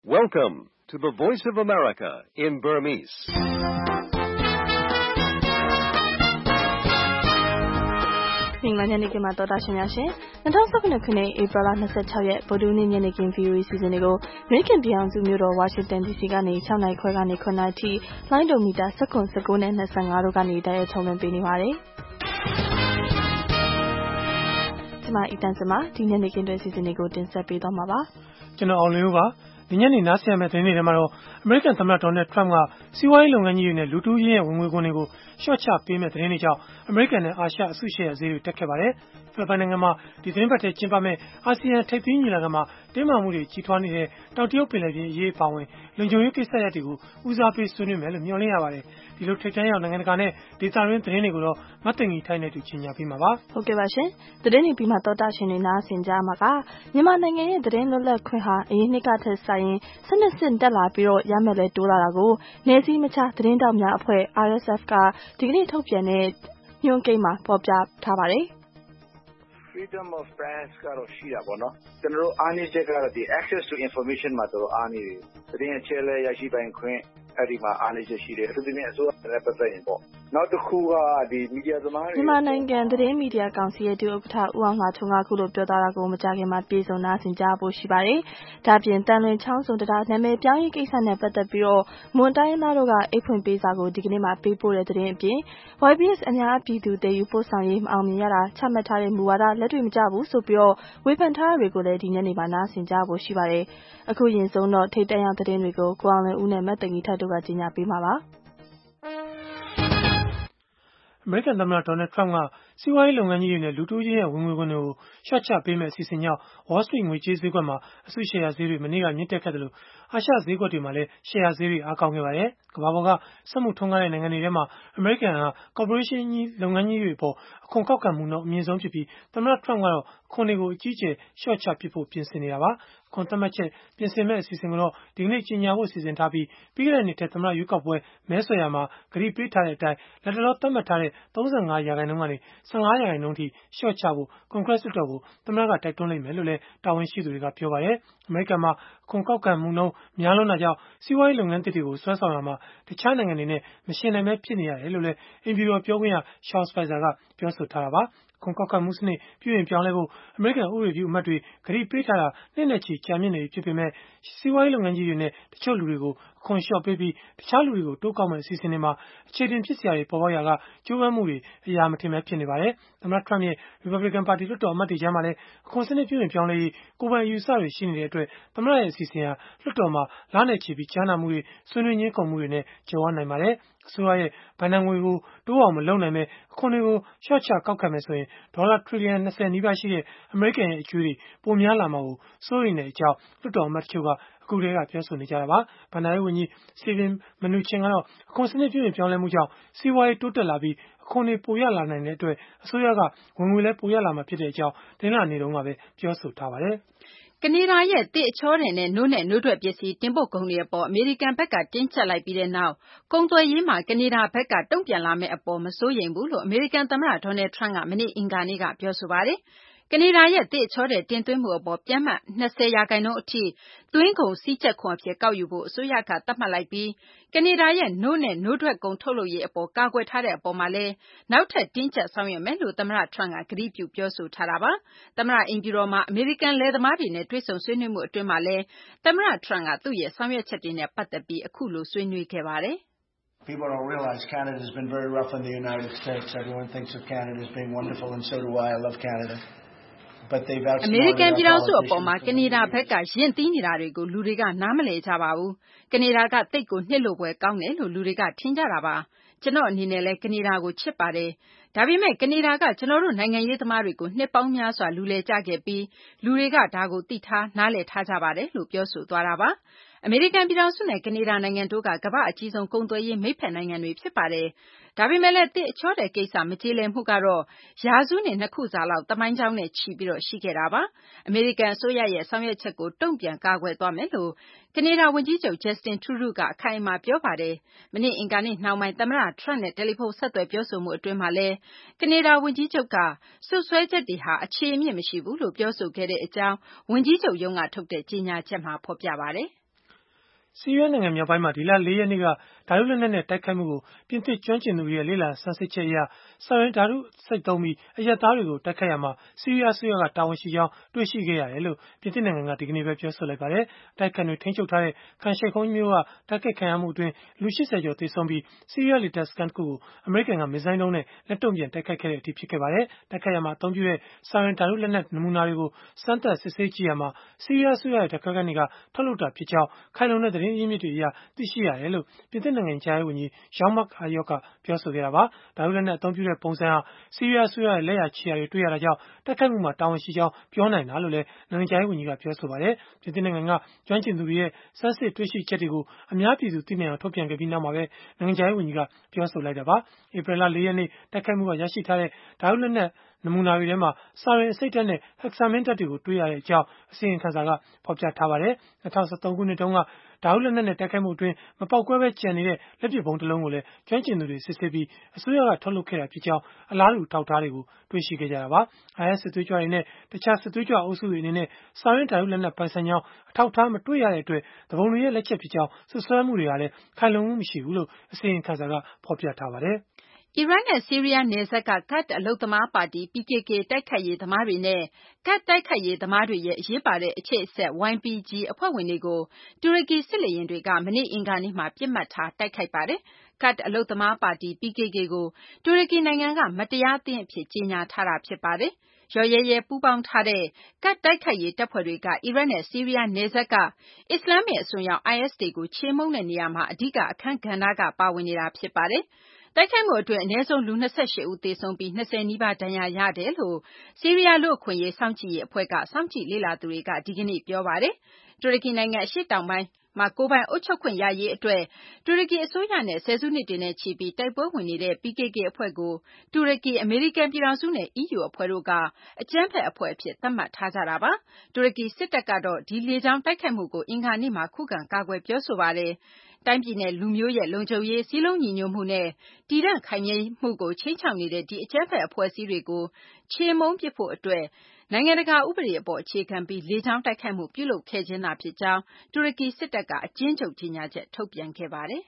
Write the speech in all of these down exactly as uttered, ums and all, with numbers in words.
Welcome to the Voice of America in Burmese. ။မင်္ဂလာညနေခင်းပါတော်တာရှင်များရှင်။၂၀၁၇ခုနှစ်ဧပြီလ၂၆ရက်ဗုဒ္ဓဟူးနေ့ညနေခင်း ဗွီအိုအေစီစဉ်တွေကိုအမေရိကန်ပြည်ထောင်စုမြို့တော်ဝါရှင်တန်ဒီစီကနေ၆နာရီခွဲကနေ၇နာရီထိလိုင်းဒိုမီတာ၁၇ ၁၉နဲ့၂၅တို့ကနေတိုက်ရိုက်ထုတ်လွှင့်ပေးနေပါတယ်။ကျွန်မအီတန်စမဒီညနေခင်းတွေစီစဉ်တွေကိုတင်ဆက်ပေးသွားမှာပါ။ကျွန်တော်အောင်လင်းဦးပါ။ဒီညနေနားဆင်ရမယ့်သတင်းတွေထဲမှာတော့အမေရိကန်သမ္မတဒေါ်နယ်ထရမ့်ကစီးပွားရေးလုပ်ငန်းကြီးတွေနဲ့လူတူးချင်းရဲ့ဝင်ငွေခွန်တွေကိုရှော့ချပေးမဲ့သတင်းတွေကြောင့်အမေရိကန်နဲ့အာရှအစုရှယ်ယာဈေးတွေတက်ခဲ့ပါတယ်။ဖိလစ်ပိုင်နိုင်ငံမှာဒီသတင်းပတ်ထဲကျင်းပမဲ့အာဆီယံထိပ်သီးညီလာခံမှာတင်းမာမှုတွေကြီးထွားနေတဲ့တောင်တရုတ်ပင်လယ်ပြင်အရေးအပါအဝင်လုံခြုံရေးကိစ္စရပ်တွေကိုဦးစားပေးဆွေးနွေးမယ်လို့မျှော်လင့်ရပါတယ်။ဒီလိုထိပ်တန်းရောက်နိုင်ငံတကာနဲ့ဒေသတွင်းသတင်းတွေကိုတော့မတ်တင်ကြီးထိုင်းနဲ့တူချင်ညာပေးမှာပါ။ဟုတ်ကဲ့ပါရှင်။သတင်းတွေပြီးမှတော်တာရှင်တွေနားဆင်ကြမှာကမြန်မာနိုင်ငံရဲ့သတင်းလွတ်လပ်ခွင့်ဟာအရင်နှစ်ကထက်ဆိုင်ရင်စနစ်စစ်တက်လာပြီးတော့ရမယ်လဲတိုးလာတာကိုနေစည်းမခြားသတင်းတောက်များအဖွဲ့ R S F ကဒီကနေ့ထုတ်ပြန်တဲ့ညွှန်းကိန်းမှာဖော်ပြထားပါတယ်။ Freedom of press ကတော့ရှိတာပေါ့နော်။ကျွန်တော်တို့အားနည်းချက်ကတော့ဒီ access to information မှာတော်တော်အားနည်းတယ်။သတင်းအချက်အလက်ရရှိပိုင်ခွင့်အဲ့ဒီမှာအားနည်းချက်ရှိတယ်။အထူးသဖြင့်အစိုးရနဲ့ပတ်သက်ရင်ပေါ့။နောက်တစ်ခုကဒီမီဒီယာသမားတွေမြန်မာနိုင်ငံသတင်းမီဒီယာကောင်စီရဲ့ဒုဥက္ကဋ္ဌဦးအောင်လှထွန်းကခုလိုပြောထားတာကိုမကြာခင်မှာပြည်စုံနာဆင်ကြဖို့ရှိပါတယ်။ဒါပြင်တန်လွင်ချောင်းစုံတရားနာမည်ပြောင်းရေးကိစ္စနဲ့ပတ်သက်ပြီးတော့မွန်တိုင်းသားတို့ကအိတ်ဖွင့်ပေးစာကိုဒီကနေ့မှပေးပို့တဲ့သတင်းအပြင် Y B S အများပြည်သူတည်ယူပို့ဆောင်ရေးမအောင်မြင်ရတာချမှတ်ထားတဲ့မူဝါဒလက်တွေ့မကျဘူးဆိုပြီးတော့ဝေဖန်ထားတာတွေကိုလည်းဒီညနေမှာနားဆင်ကြဖို့ရှိပါတယ်။အခုရင်ဆုံးတော့ထိပ်တန်းရောက်သတင်းတွေကိုကိုအောင်လင်းဦးနဲ့မတ်တငီထပ်တို့ကကြီးညာပေးမှာပါ။အမေရိကန်သမ္မတဒေါ်နယ်ထရမ့်ကစီးပွားရေးလုပ်ငန်းကြီးတွေနဲ့လူတူးချင်းရဲ့ဝင်ငွေခွန်တွေကိုရှော့ချပေးမဲ့အစီအစဉ်ကြောင့် Wall Street ငွေကြေးဈေးကွက်မှာအစုရှယ်ယာဈေးတွေမနေ့ကမြင့်တက်ခဲ့တယ်လို့အာရှဈေးကွက်တွေမှာလည်းရှယ်ယာဈေးတွေအားကောင်းခဲ့ပါတယ်။ကမ္ဘာပေါ်ကစက်မှုထွန်းကားတဲ့နိုင်ငံတွေထဲမှာအမေရိကန်ဟာကော်ပိုရေးရှင်းကြီးလုပ်ငန်းကြီးတွေပေါ်အခွန်ကောက်ခံမှုနှုန်းအမြင့်ဆုံးဖြစ်ပြီးသမ္မတထရမ့်ကတော့ခွန်တွေကိုအကြီးအကျယ်ရှော့ချပစ်ဖို့ပြင်ဆင်နေတာပါ။ခွန်သတ်မှတ်ချက်ပြင်ဆင်မဲ့အစီအစဉ်ကိုတော့ဒီကနေ့ကြေညာဖို့စီစဉ်ထားပြီးပြီးခဲ့တဲ့နှစ်ထဲသမ္မတရွေးကောက်ပွဲမဲဆွယ်ရာမှာကတိပေးထားတဲ့အတိုင်းလက်တလောသတ်မှတ်ထားတဲ့၃၅ရာခိုင်နှုန်းကနေ၁၅ရာခိုင်နှုန်းထိရှော့ချဖို့ကွန်ဂရက်လွှတ်တော်ကိုသမ္မတကတိုက်တွန်းလိမ့်မယ်လို့လည်းတာဝန်ရှိသူတွေကပြောပါတယ်။အမေရိကန်မှာအခွန်ကောက်ခံမှုနှုန်းများလွန်းတာကြောင့်စီးပွားရေးလုပ်ငန်းသစ်တွေကိုဆွဲဆောင်ရမှာတခြားနိုင်ငံတွေနဲ့မယှဉ်နိုင်ပဲဖြစ်နေရတယ်လို့လည်းအိမ်ဖြူတော်ပြောခွင့်ရ Sean Spicer ကပြောဆိုထားတာပါ။ခွန်ကောက်ခံမှုစနစ်ပြုပြင်ပြောင်းလဲဖို့အမေရိကန်ဥပဒေပြုအမတ်တွေကတိပေးထားတာနှစ်နဲ့ချီကြာမြင့်နေပြီဖြစ်ပေမဲ့စီးပွားရေးလုပ်ငန်းကြီးတွေနဲ့တချို့လူတွေကိုအခွန်လျှော့ပေးပြီးတခြားလူတွေကိုတိုးကောက်မဲ့အစီအစဉ်တွေမှာအခြေတင်ဖြစ်စရာတွေပေါ်ပေါက်ရာကကြိုးပမ်းမှုတွေအရာမထင်ပဲဖြစ်နေပါတယ်။သမ္မတထရမ့်ရဲ့ Republican ပါတီလွှတ်တော်အမတ်တွေကြားမှာလည်းအခွန်စနစ်ပြုပြင်ပြောင်းလဲရေးကိုယ်ပိုင်အယူအဆတွေရှိနေတဲ့အတွက်သမ္မတရဲ့အစီအစဉ်ဟာလွှတ်တော်မှာလနဲ့ချီပြီးကြားနာမှုတွေဆွေးနွေးညှင်းခုန်မှုတွေနဲ့ကြုံရနိုင်ပါတယ်။အစိုးရရဲ့ဘဏ္ဍာငွေကိုတိုးအောင်မလုပ်နိုင်မဲ့အခွန်တွေကိုရှော့ချကောက်ခံမယ်ဆိုရင်ဒေါ်လာထရီလီယံ၂၀နီးပါးရှိတဲ့အမေရိကန်ရဲ့အကျွေးတွေပိုများလာမှာကိုစိုးရိမ်တဲ့အကြောင်းလွှတ်တော်အမတ်တချို့ကအခုတည်းကပြောဆိုနေကြတာပါ။ဘဏ္ဍာရေးဝန်ကြီး Steven Mnuchin ကတော့အခွန်စနစ်ပြုပြင်ပြောင်းလဲမှုကြောင့်စီးပွားရေးတိုးတက်လာပြီးအခွန်တွေပိုရလာနိုင်တဲ့အတွက်အစိုးရကဝင်ငွေလည်းပိုရလာမှာဖြစ်တဲ့အကြောင်းတင်းလာနေတုန်းကပဲပြောဆိုထားပါတယ်။ကနေဒါရဲ့သစ်အချောထည်နဲ့နို့နဲ့နို့ထွက်ပစ္စည်းတင်ပို့ကုန်တွေအပေါ်အမေရိကန်ဘက်ကတင်းကျပ်လိုက်ပြီးတဲ့နောက်ကုန်သွယ်ရေးမှာကနေဒါဘက်ကတုံ့ပြန်လာမယ့်အပေါ်မစိုးရိမ်ဘူးလို့အမေရိကန်သမ္မတဒေါ်နယ်ထရမ့်ကမနေ့အင်္ဂါနေ့ကပြောဆိုပါတယ်။ကနေဒါရဲ့သစ်အချောထည်တင်သွင်းမှုအပေါ်ပျမ်းမျှ၂၀ရာခိုင်နှုန်းအထိသွင်းကုန်စည်းကြပ်ခွန်အဖြစ်ကောက်ယူဖို့အစိုးရကသတ်မှတ်လိုက်ပြီးကနေဒါရဲ့နို့နဲ့နို့ထွက်ကုန်ထုတ်လုပ်ရေးအပေါ်ကာကွယ်ထားတဲ့အပေါ်မှာလည်းနောက်ထပ်တင်းကျပ်ဆောင်ရွက်မယ်လို့သမ္မတထရမ့်ကကတိပြုပြောဆိုထားတာပါ။သမ္မတအိမ်ဖြူတော်မှာအမေရိကန်လယ်သမားတွေနဲ့တွေ့ဆုံဆွေးနွေးမှုအတွင်းမှာလည်းသမ္မတထရမ့်ကသူ့ရဲ့ဆောင်ရွက်ချက်တွေနဲ့ပတ်သက်ပြီးအခုလိုဆွေးနွေးခဲ့ပါတယ်။ People don't realize Canada has been very rough on the United States. Everyone thinks of Canada as being wonderful, and so do I. I love Canada. But they've outsmarted our politicians. အမေရိကန်ပြည်ထောင်စုအပေါ်မှာကနေဒါဘက်ကယဉ်သီးနေတာတွေကိုလူတွေကနားမလည်ကြပါဘူး။ကနေဒါကတိတ်ကိုနှစ်လို့ပွဲကောင်းတယ်လို့လူတွေကထင်ကြတာပါ။ကျွန်တော်အနေနဲ့လည်းကနေဒါကိုချစ်ပါတယ်။ဒါပေမဲ့ကနေဒါကကျွန်တော်တို့နိုင်ငံရေးသမားတွေကိုနှစ်ပေါင်းများစွာလူလဲကြခဲ့ပြီးလူတွေကဒါကိုသိထားနားလည်ထားကြပါတယ်လို့ပြောဆိုသွားတာပါ။အမေရိကန်ပြည်ထောင်စုနဲ့ကနေဒါနိုင်ငံတို့ကကမ္ဘာအကြီးဆုံးကုန်သွယ်ရေးမိတ်ဖက်နိုင်ငံတွေဖြစ်ပါတယ်။ဒါပေမဲ့လည်းသစ်အချောထည်ကိစ္စမကြေလည်မှုကတော့ရာစုနှစ်နှစ်ခုစာလောက်သမိုင်းကြောင်းနဲ့ချီပြီးတော့ရှိခဲ့တာပါ။အမေရိကန်အစိုးရရဲ့ဆောင်ရွက်ချက်ကိုတုံ့ပြန်ကာကွယ်သွားမယ်လို့ကနေဒါဝန်ကြီးချုပ် Justin Trudeau ကအခိုင်အမာပြောပါတယ်။မနေ့အင်္ဂါနေ့နှောင်းပိုင်းသမ္မတထရမ့်နဲ့တယ်လီဖုန်းဆက်သွယ်ပြောဆိုမှုအတွင်းမှာလည်းကနေဒါဝန်ကြီးချုပ်ကစွပ်စွဲချက်တွေဟာအခြေအမြစ်မရှိဘူးလို့ပြောဆိုခဲ့တဲ့အကြောင်းဝန်ကြီးချုပ်ရုံးကထုတ်တဲ့ကြေညာချက်မှာဖော်ပြပါတယ်။ဆီးရီးယားနိုင်ငံမြောက်ပိုင်းမှာဒီလလေးရက်နေ့ကဓာတုလက်နက်နဲ့တိုက်ခိုက်မှုကိုပြင်သစ်ကျွမ်းကျင်သူတွေရဲ့လေ့လာဆန်းစစ်ချက်အရစာရင်းဓာတုစိတ်သုံးပြီးအရပ်သားတွေကိုတိုက်ခိုက်ရမှာဆီးရီးယားအစိုးရကတာဝန်ရှိကြောင်းတွေ့ရှိခဲ့ရတယ်လို့ပြင်သစ်နိုင်ငံကဒီကနေ့ပဲပြောဆိုလိုက်ပါတယ်။တိုက်ခိုက်တွေထိန်းချုပ်ထားတဲ့ခန်ရှိတ်ခုံးမျိုးကတိုက်ခိုက်ခံရမှုအတွင်းလူ၈၀ကျော်သေဆုံးပြီးဆီးရီးယားလေတပ်စခန်းတစ်ခုကိုအမေရိကန်ကမစ်ဇိုင်းဒုံးနဲ့လက်တုံ့ပြန်တိုက်ခိုက်ခဲ့တဲ့အထိဖြစ်ခဲ့ပါတယ်။တိုက်ခိုက်ရမှာအသုံးပြုတဲ့စာရင်းဓာတုလက်နက်နမူနာတွေကိုစမ်းသပ်စစ်ဆေးကြည့်ရမှာဆီးရီးယားအစိုးရရဲ့ဓာတ်ခွဲခန်းတွေကထုတ်လုပ်တာဖြစ်ကြောင်းခိုင်လုံတဲ့သတင်းရင်းမြစ်တွေအရသိရှိရတယ်လို့ပြင်သစ်နိုင်ငံခြားရေးဝန်ကြီး Jean-Marc Ayrault ကပြောဆိုခဲ့တာပါ။ဓာတုလက်နက်အသုံးပြုတဲ့ပုံစံဟာဆီးရီးယားအစိုးရရဲ့လက်ရာခြေရာတွေတွေ့ရတာကြောင့်တိုက်ခိုက်မှုမှာတာဝန်ရှိကြောင်းပြောနိုင်တာလို့လည်းနိုင်ငံခြားရေးဝန်ကြီးကပြောဆိုပါတယ်။ပြင်သစ်နိုင်ငံကကျွမ်းကျင်သူတွေရဲ့စမ်းစစ်တွေ့ရှိချက်တွေကိုအများပြည်သူသိနိုင်အောင်ထုတ်ပြန်ခဲ့ပြီးနောက်မှာပဲနိုင်ငံခြားရေးဝန်ကြီးကပြောဆိုလိုက်တာပါ။ဧပြီလလေးရက်နေ့တိုက်ခိုက်မှုကရရှိထားတဲ့ဓာတုလက်နက်နမူနာတွေထဲမှာစာရင်အစိတ်ဓာတ်နဲ့ဟက်ဆာမင်းဓာတ်တွေကိုတွေ့ရတဲ့အကြောင်းအစီရင်ခံစာကဖော်ပြထားပါတယ်။၂၀၁၃ခုနှစ်တုန်းကဓာတုလက်နက်နဲ့တိုက်ခိုက်မှုအတွင်းမပေါက်ကွဲပဲကျန်နေတဲ့လက်ပစ်ဗုံးတစ်လုံးကိုလည်းကျွမ်းကျင်သူတွေစစ်ဆေးပြီးအစိုးရကထုတ်လုပ်ခဲ့တာဖြစ်ကြောင်းအလားတူထောက်ထားတွေကိုတွေ့ရှိခဲ့ကြတာပါ။ I S စစ်သွေးကြွတွေနဲ့တခြားစစ်သွေးကြွအုပ်စုတွေအနေနဲ့စာရင်းဓာတုလက်နက်ပိုင်ဆိုင်ကြောင်းအထောက်ထားမတွေ့ရတဲ့အတွက်သူပုန်တွေရဲ့လက်ချက်ဖြစ်ကြောင်းဆွဆွဲမှုတွေဟာလည်းခိုင်လုံမှုမရှိဘူးလို့အစီရင်ခံစာကဖော်ပြထားပါတယ်။အီရတ်နဲ့ဆီးရီးယားနယ်စပ်ကကာဒ်အလုပ်သမားပါတီ P K K တိုက်ခိုက်ရေးသမားတွေနဲ့ကာဒ်တိုက်ခိုက်ရေးသမားတွေရဲ့အရေးပါတဲ့အချိတ်အဆက် Y P G အဖွဲ့ဝင်တွေကိုတူရကီစစ်လေယာဉ်တွေကမနေ့အင်္ဂါနေ့မှာပစ်မှတ်ထားတိုက်ခိုက်ပါတယ်။ကာဒ်အလုပ်သမားပါတီ P K K ကိုတူရကီနိုင်ငံကမတရားအသင်းအဖြစ်ကြေညာထားတာဖြစ်ပါတယ်။ရော်ရဲရဲပူးပေါင်းထားတဲ့ကာဒ်တိုက်ခိုက်ရေးတပ်ဖွဲ့တွေကအီရတ်နဲ့ဆီးရီးယားနယ်စပ်ကအစ္စလာမ်မစ်အစွန်းရောက် I S တွေကိုချေမှုန်းတဲ့နေရာမှာအဓိကအခန်းကဏ္ဍကပါဝင်နေတာဖြစ်ပါတယ်။တိုက်ခိုက်မှုအတွင်းအနည်းဆုံးလူ၂၈ဦးသေဆုံးပြီး၂၀နီးပါးဒဏ်ရာရတယ်လို့ဆီးရီးယားလူ့အခွင့်အရေးစောင့်ကြည့်ရေးအဖွဲ့ကစောင့်ကြည့်လေ့လာသူတွေကဒီကနေ့ပြောပါတယ်။တူရကီနိုင်ငံအရှေ့တောင်ပိုင်းမှာကိုယ်ပိုင်အုပ်ချုပ်ခွင့်ရရေးအတွက်တူရကီအစိုးရနဲ့ဆယ်စုနှစ်တွေနဲ့ချီပြီးတိုက်ပွဲဝင်နေတဲ့ P K K အဖွဲ့ကိုတူရကီအမေရိကန်ပြည်ထောင်စုနဲ့ E U အဖွဲ့တို့ကအကြမ်းဖက်အဖွဲ့အဖြစ်သတ်မှတ်ထားကြတာပါ။တူရကီစစ်တပ်ကတော့ဒီလေကြောင်းတိုက်ခိုက်မှုကိုအင်္ဂါနေ့မှာခုခံကာကွယ်ပြောဆိုပါတယ်။တိုင်းပြည်နဲ့လူမျိုးရဲ့လုံခြုံရေးစည်းလုံးညီညွတ်မှုနဲ့တည်တံ့ခိုင်မြဲမှုကိုခြိမ်းခြောက်နေတဲ့ဒီအကြမ်းဖက်အဖွဲ့အစည်းတွေကိုချေမှုန်းပစ်ဖို့အတွက်နိုင်ငံတကာဥပဒေအပေါ်အခြေခံပြီးလေကြောင်းတိုက်ခိုက်မှုပြုလုပ်ခဲ့ခြင်းသာဖြစ်ကြောင်းတူရကီစစ်တပ်ကအကျဉ်းချုပ်ကြေညာချက်ထုတ်ပြန်ခဲ့ပါတယ်။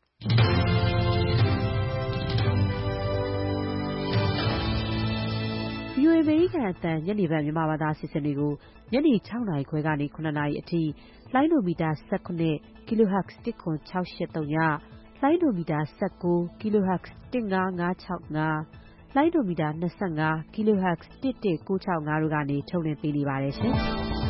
V O A အမေရိကန်အသံညနေပိုင်းမြန်မာဘာသာအစီအစဉ်တွေကိုညနေ၆နာရီခွဲကနေ၇နာရီအထိလိုင်းဒိုမီတာ၁၇ kHz တစ်ခွန်၆၈၃ညလိုင်းဒိုမီတာ၁၉ kHz တစ်၅၅၆၅လိုင်းဒိုမီတာ၂၅ kHz တစ်၁၉၆၅တို့ကနေထုတ်လွှင့်ပေးနေပါတယ်ရှင်။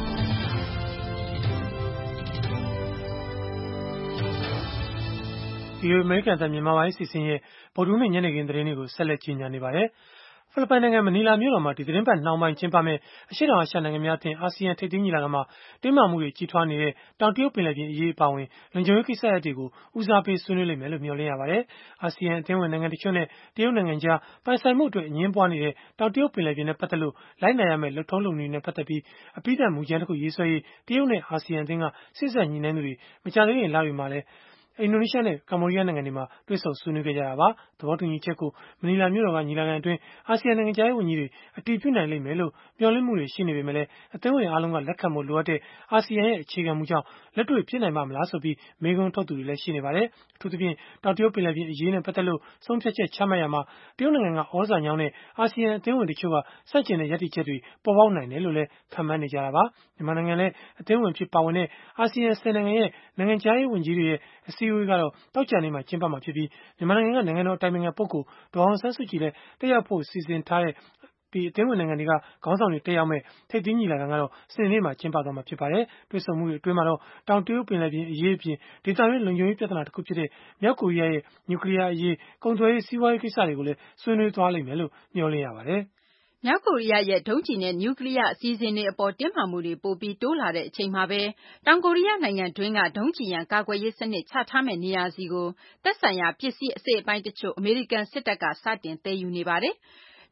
V O A အမေရိကန်အသံမြန်မာပိုင်းအစီအစဉ်ရဲ့ဗုဒ္ဓဟူးနေ့ညနေခင်းသတင်းတွေကိုဆက်လက်ကြီးညာနေပါတယ်။ဖိလစ်ပိုင်နိုင်ငံမနီလာမြို့တော်မှာဒီသတင်းပတ်နှောင်းပိုင်းကျင်းပမယ့်အရှေ့တောင်အာရှနိုင်ငံများအသင်းအာဆီယံထိပ်သီးညီလာခံမှာတင်းမာမှုတွေကြီးထွားနေတဲ့တောင်တရုတ်ပင်လယ်ပြင်အရေးအပါအဝင်လုံခြုံရေးကိစ္စရပ်တွေကိုဦးစားပေးဆွေးနွေးလိမ့်မယ်လို့မျှော်လင့်ရပါတယ်။အာဆီယံအသင်းဝင်နိုင်ငံတချို့နဲ့တရုတ်နိုင်ငံကြားပိုင်ဆိုင်မှုအတွက်အငြင်းပွားနေတဲ့တောင်တရုတ်ပင်လယ်ပြင်နဲ့ပတ်သက်လို့လိုက်နာရမယ့်လုပ်ထုံးလုပ်နည်းနဲ့ပတ်သက်ပြီးအပြီးသတ်မူကြမ်းတစ်ခုရေးဆွဲရေးတရုတ်နဲ့အာဆီယံအသင်းကစေ့စပ်ညှိနှိုင်းသူတွေမကြာသေးခင်လတွေမှာလည်းအင်ဒိုနီးရှားနဲ့ကမ္ဘောဒီးယားနိုင်ငံတွေမှာတွေ့ဆုံဆွေးနွေးခဲ့ကြတာပါ။သဘောတူညီချက်ကိုမနီလာမြို့တော်ကညီလာခံအတွင်းအာဆီယံနိုင်ငံခြားရေးဝန်ကြီးတွေအတည်ပြုနိုင်လိမ့်မယ်လို့မျှော်လင့်မှုတွေရှိနေပေမဲ့လည်းအသင်းဝင်အားလုံးကလက်ခံဖို့လိုအပ်တဲ့အာဆီယံရဲ့အခြေခံမူကြောင့်လက်တွေ့ဖြစ်နိုင်ပါ့မလားဆိုပြီးမေးခွန်းထုတ်သူတွေလည်းရှိနေပါတယ်။အထူးသဖြင့်တောင်တရုတ်ပင်လယ်ပြင်အရေးနဲ့ပတ်သက်လို့ဆုံးဖြတ်ချက်ချမှတ်ရမှာတရုတ်နိုင်ငံကဩဇာညောင်းတဲ့အာဆီယံအသင်းဝင်တချို့ကဆန့်ကျင်တဲ့ရပ်တည်ချက်တွေပေါ်ပေါက်နိုင်တယ်လို့လည်းခန့်မှန်းနေကြတာပါ။မြန်မာနိုင်ငံလည်းအသင်းဝင်ဖြစ်ပါဝင်တဲ့အာဆီယံဆယ်နိုင်ငံရဲ့နိုင်ငံခြားရေးဝန်ကြီးတွေရဲ့အစည်းအဝေးကတော့တောက်ကြနေမှာကျင်းပမှာဖြစ်ပြီးမြန်မာနိုင်ငံကနိုင်ငံတော်အတိုင်ပင်ခံပုဂ္ဂိုလ်ဒေါ်အောင်ဆန်းစုကြည်လည်းတက်ရောက်ဖို့စီစဉ်ထားတဲ့ဒီအသင်းဝင်နိုင်ငံတွေကခေါင်းဆောင်တွေတက်ရောက်မဲ့ထိပ်သီးညီလာခံကတော့စနေနေ့မှာကျင်းပသွားမှာဖြစ်ပါတယ်။တွေ့ဆုံမှုတွေအတွင်းမှာတော့တောင်တရုတ်ပင်လယ်ပြင်အရေးအပြင်ဒေသတွင်းလုံခြုံရေးပြဿနာတစ်ခုဖြစ်တဲ့မြောက်ကိုရီးယားရဲ့နျူကလ িয়ার အရေးကုန်သွယ်ရေးစီးပွားရေးကိစ္စတွေကိုလည်းဆွေးနွေးသွားလိမ့်မယ်လို့မျှော်လင့်ရပါတယ်။မြောက်ကိုရီးယားရဲ့ဒုံးကျည်နဲ့နျူကလ িয়ার အစီအစဉ်တွေအပေါ်တင်းမာမှုတွေပိုပြီးတိုးလာတဲ့အချိန်မှာပဲတောင်ကိုရီးယားနိုင်ငံတွင်းကဒုံးကျည်ရန်ကာကွယ်ရေးစနစ်ချထားမယ့်နေရာစီကိုသက်ဆိုင်ရာပစ္စည်းအစိတ်အပိုင်းတချို့အမေရိကန်စစ်တပ်ကစတင်သယ်ယူနေပါတယ်။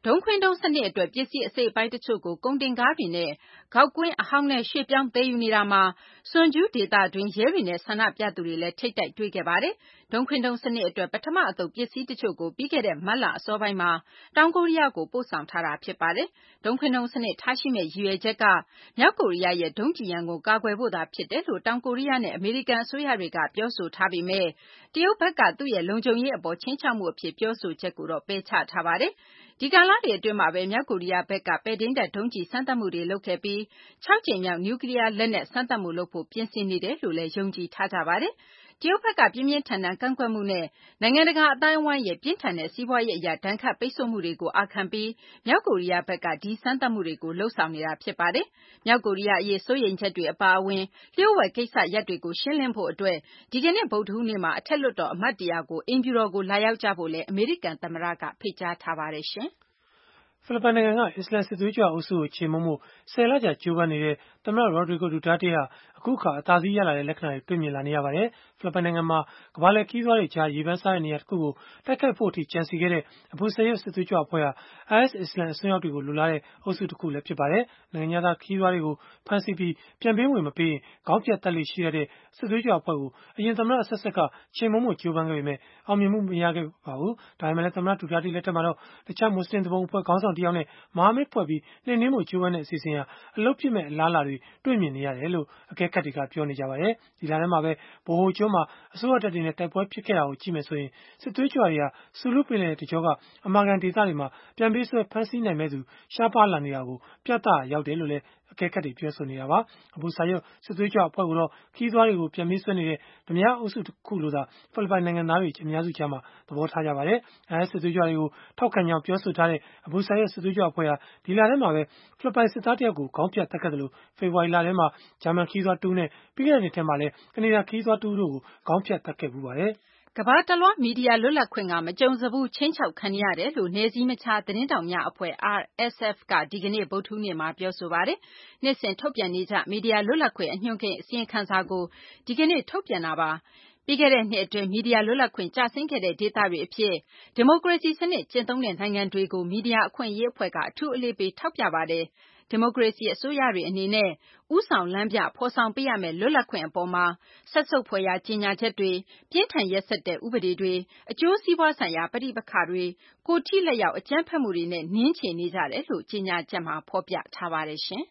ဒုံးခွင်းဒုံးစနစ်အတွက်ပစ္စည်းအစိတ်အပိုင်းတချို့ကိုကုန်တင်ကားတွေနဲ့ဂေါက်ကွင်းအဟောင်းနဲ့ရွှေ့ပြောင်းသယ်ယူနေတာမှာစွန်ဂျူးဒေသတွင်းရဲတွေနဲ့ဆန္ဒပြသူတွေလည်းထိပ်တိုက်တွေ့ခဲ့ပါတယ်။ဒုံးခွင်းဒုံးစနစ်အတွက်ပထမအသုတ်ပစ္စည်းတချို့ကိုပြီးခဲ့တဲ့မတ်လအစောပိုင်းမှာတောင်ကိုရီးယားကိုပို့ဆောင်ထားတာဖြစ်ပါတယ်။ဒုံးခွင်းဒုံးစနစ်ထားရှိမဲ့ရည်ရွယ်ချက်ကမြောက်ကိုရီးယားရဲ့ဒုံးကျည်ရန်ကိုကာကွယ်ဖို့သာဖြစ်တယ်လို့တောင်ကိုရီးယားနဲ့အမေရိကန်အစိုးရတွေကပြောဆိုထားပေမဲ့တရုတ်ဘက်ကသူ့ရဲ့လုံခြုံရေးအပေါ်ချင်းချောက်မှုအဖြစ်ပြောဆိုချက်ကိုတော့ပယ်ချထားပါတယ်။ဒီကာလတွေအတွင်းမှာပဲမြောက်ကိုရီးယားဘက်ကပဲ့ထိန်းတပ်ဒုံးကျည်စမ်းသပ်မှုတွေလုပ်ခဲ့ပြီးခြောက်ကြိမ်မြောက်နျူကလ িয়ার လက်နက်စမ်းသပ်မှုလုပ်ဖို့ပြင်ဆင်နေတယ်လို့လည်းယုံကြည်ထားကြပါတယ်။တရုတ်ဘက်ကပြင်းပြင်းထန်ထန်ကန့်ကွက်မှုနဲ့နိုင်ငံတကာအသိုင်းအဝိုင်းရဲ့ပြင်းထန်တဲ့စီးပွားရေးအရာဒဏ်ခတ်ပိတ်ဆို့မှုတွေကိုအာခံပြီးမြောက်ကိုရီးယားဘက်ကဒီစမ်းသပ်မှုတွေကိုလှုပ်ဆောင်နေတာဖြစ်ပါတယ်။မြောက်ကိုရီးယားအရေးစိုးရိမ်ချက်တွေအပါအဝင်လျှို့ဝှက်ကိစ္စရပ်တွေကိုရှင်းလင်းဖို့အတွက်ဒီကနေ့ဗုဒ္ဓဟူးနေ့မှာအထက်လွှတ်တော်အမတ်တရာကိုအိမ်ဖြူတော်ကိုလာရောက်ကြဖို့လည်းအမေရိကန်သမ္မတကဖိတ်ကြားထားပါတယ်ရှင်။ဖိလစ်ပိုင်နိုင်ငံကအစ္စလာမ်စစ်သွေးကြွအုပ်စုကိုချေမှုန်းမှုဆယ်လကြာကြိုးပမ်းနေတဲ့သမ္မတရိုဒရီဂိုဒူတာတေးဟာအခုအခါအသာစီးရလာတဲ့လက္ခဏာတွေတွေ့မြင်လာနေရပါတယ်။ဖိလစ်ပိုင်နိုင်ငံမှာကမ္ဘာလှည့်ခီးသွွားတွေကြားရေပန်းစားတဲ့နေရာတစ်ခုကိုတိုက်ခိုက်ဖို့အထိကြံစီခဲ့တဲ့အဘူဆယ်ယပ်စစ်သွေးကြွအဖွဲ့ဟာ အိုင်အက်စ် အစ္စလာမ်အစွန်းရောက်တွေကိုလိုလားတဲ့အုပ်စုတစ်ခုလည်းဖြစ်ပါတယ်။နိုင်ငံသားခီးသွွားတွေကိုဖမ်းဆီးပြီးပြန်ပေးဝင်မပေးရင်ခေါင်းပြတ်တက်လေရှိရတဲ့စစ်သွေးကြွအဖွဲ့ကိုအရင်သမ္မတအဆက်ဆက်ကချေမှုန်းမှုကြိုးပမ်းခဲ့ပေမဲ့အောင်မြင်မှုမရခဲ့ပါဘူး။ဒါပေမဲ့လည်းသမ္မတဒူတာတေးလက်ထက်မှာတော့တခြားမွတ်စလင်သူပုန်အဖွဲ့ခေါင်းဆောင်တစ်ယောက်နဲ့မဟာမိတ်ဖွဲ့ပြီးနှိမ်နင်းမှုကြိုးပမ်းတဲ့အစီအစဉ်ဟာအလုပ်ဖြစ်မဲ့အလားအလာတွေတွေ့မြင်နေရတယ်လို့အကဲခတ်တွေကပြောနေကြပါတယ်။ဒီလထဲမှာပဲဗဟိုကျွန်းမှာအစိုးရတပ်တွေနဲ့တိုက်ပွဲဖြစ်ခဲ့တာကိုကြည့်မယ်ဆိုရင်စစ်သွေးကြွတွေဟာဆူလူပင်လယ်တကြောကအမာခံဒေသတွေမှာပြန်ပေးဆွဲဖမ်းဆီးနိုင်မဲ့သူရှားပါးလာနေတာကိုပြသရောက်တယ်လို့လည်းအကဲခတ်တွေပြောဆိုနေတာပါ။အဘူဆာယပ်စစ်သွေးကြွအဖွဲ့ကိုတော့ခီးသွွားတွေကိုပြန်ပေးဆွဲနေတဲ့ဓမြအုပ်စုတစ်ခုလို့သာဖိလစ်ပိုင်နိုင်ငံသားတွေအများစုကြားမှာသဘောထားကြပါတယ်။ အိုင်အက်စ်စစ်သွေးကြွတွေကိုထောက်ခံကြောင်းပြောဆိုထားတဲ့အဘူဆာယပ်စစ်သွေးကြွအဖွဲ့ဟာဒီလထဲမှာပဲဖိလစ်ပိုင်စစ်သားတယောက်ကိုခေါင်းပြတ်တက်ခဲ့တယ်လို့ဖေဖော်ဝါရီလထဲမှာဂျာမန်ခီးသွွားတူးနဲ့ပြီးခဲ့တဲ့နှစ်ထဲမှာလည်းကနေဒါခီးသွွားတူးတို့ကိုခေါင်းပြတ်တက်ခဲ့ပူပါတယ်။ကမ္ဘာတလွှားမီဒီယာလွတ်လပ်ခွင့်ကမကြုံစဘူးခြိမ်းခြောက်ခံရတယ်လို့နယ်စည်းမခြားသတင်းထောက်များအဖွဲ့ အာရ် အက်စ် အက်ဖ် ကဒီကနေ့ဗုဒ္ဓဟူးနေ့မှာပြောဆိုပါတယ်။နှစ်စဉ်ထုတ်ပြန်နေကြမီဒီယာလွတ်လပ်ခွင့်အညွှန်းကိန်းအစီရင်ခံစာကိုဒီကနေ့ထုတ်ပြန်တာပါ။ပြီးခဲ့တဲ့နှစ်အတွင်းမီဒီယာလွတ်လပ်ခွင့်ကျဆင်းခဲ့တဲ့ဒေသတွေအဖြစ်ဒီမိုကရေစီစနစ်ကျင့်သုံးတဲ့နိုင်ငံတွေကိုမီဒီယာအခွင့်အရေးအဖွဲ့ကအထူးအလေးပေးထောက်ပြပါတယ်။ဒီမိုကရေစီအစိုးရတွေအနေနဲ့ဦးဆောင်လမ်းပြဖော်ဆောင်ပေးရမယ့်လွတ်လပ်ခွင့်အပေါ်မှာစက်ဆုပ်ဖွယ်ရာကြေညာချက်တွေပြင်းထန်ရက်စက်တဲ့ဥပဒေတွေအကျိုးစီးပွားဆိုင်ရာပဋိပက္ခတွေကိုယ်ထိလက်ရောက်အကြမ်းဖက်မှုတွေနဲ့နင်းချေနေကြတယ်လို့ကြေညာချက်မှာဖော်ပြထားပါတယ်ရှင်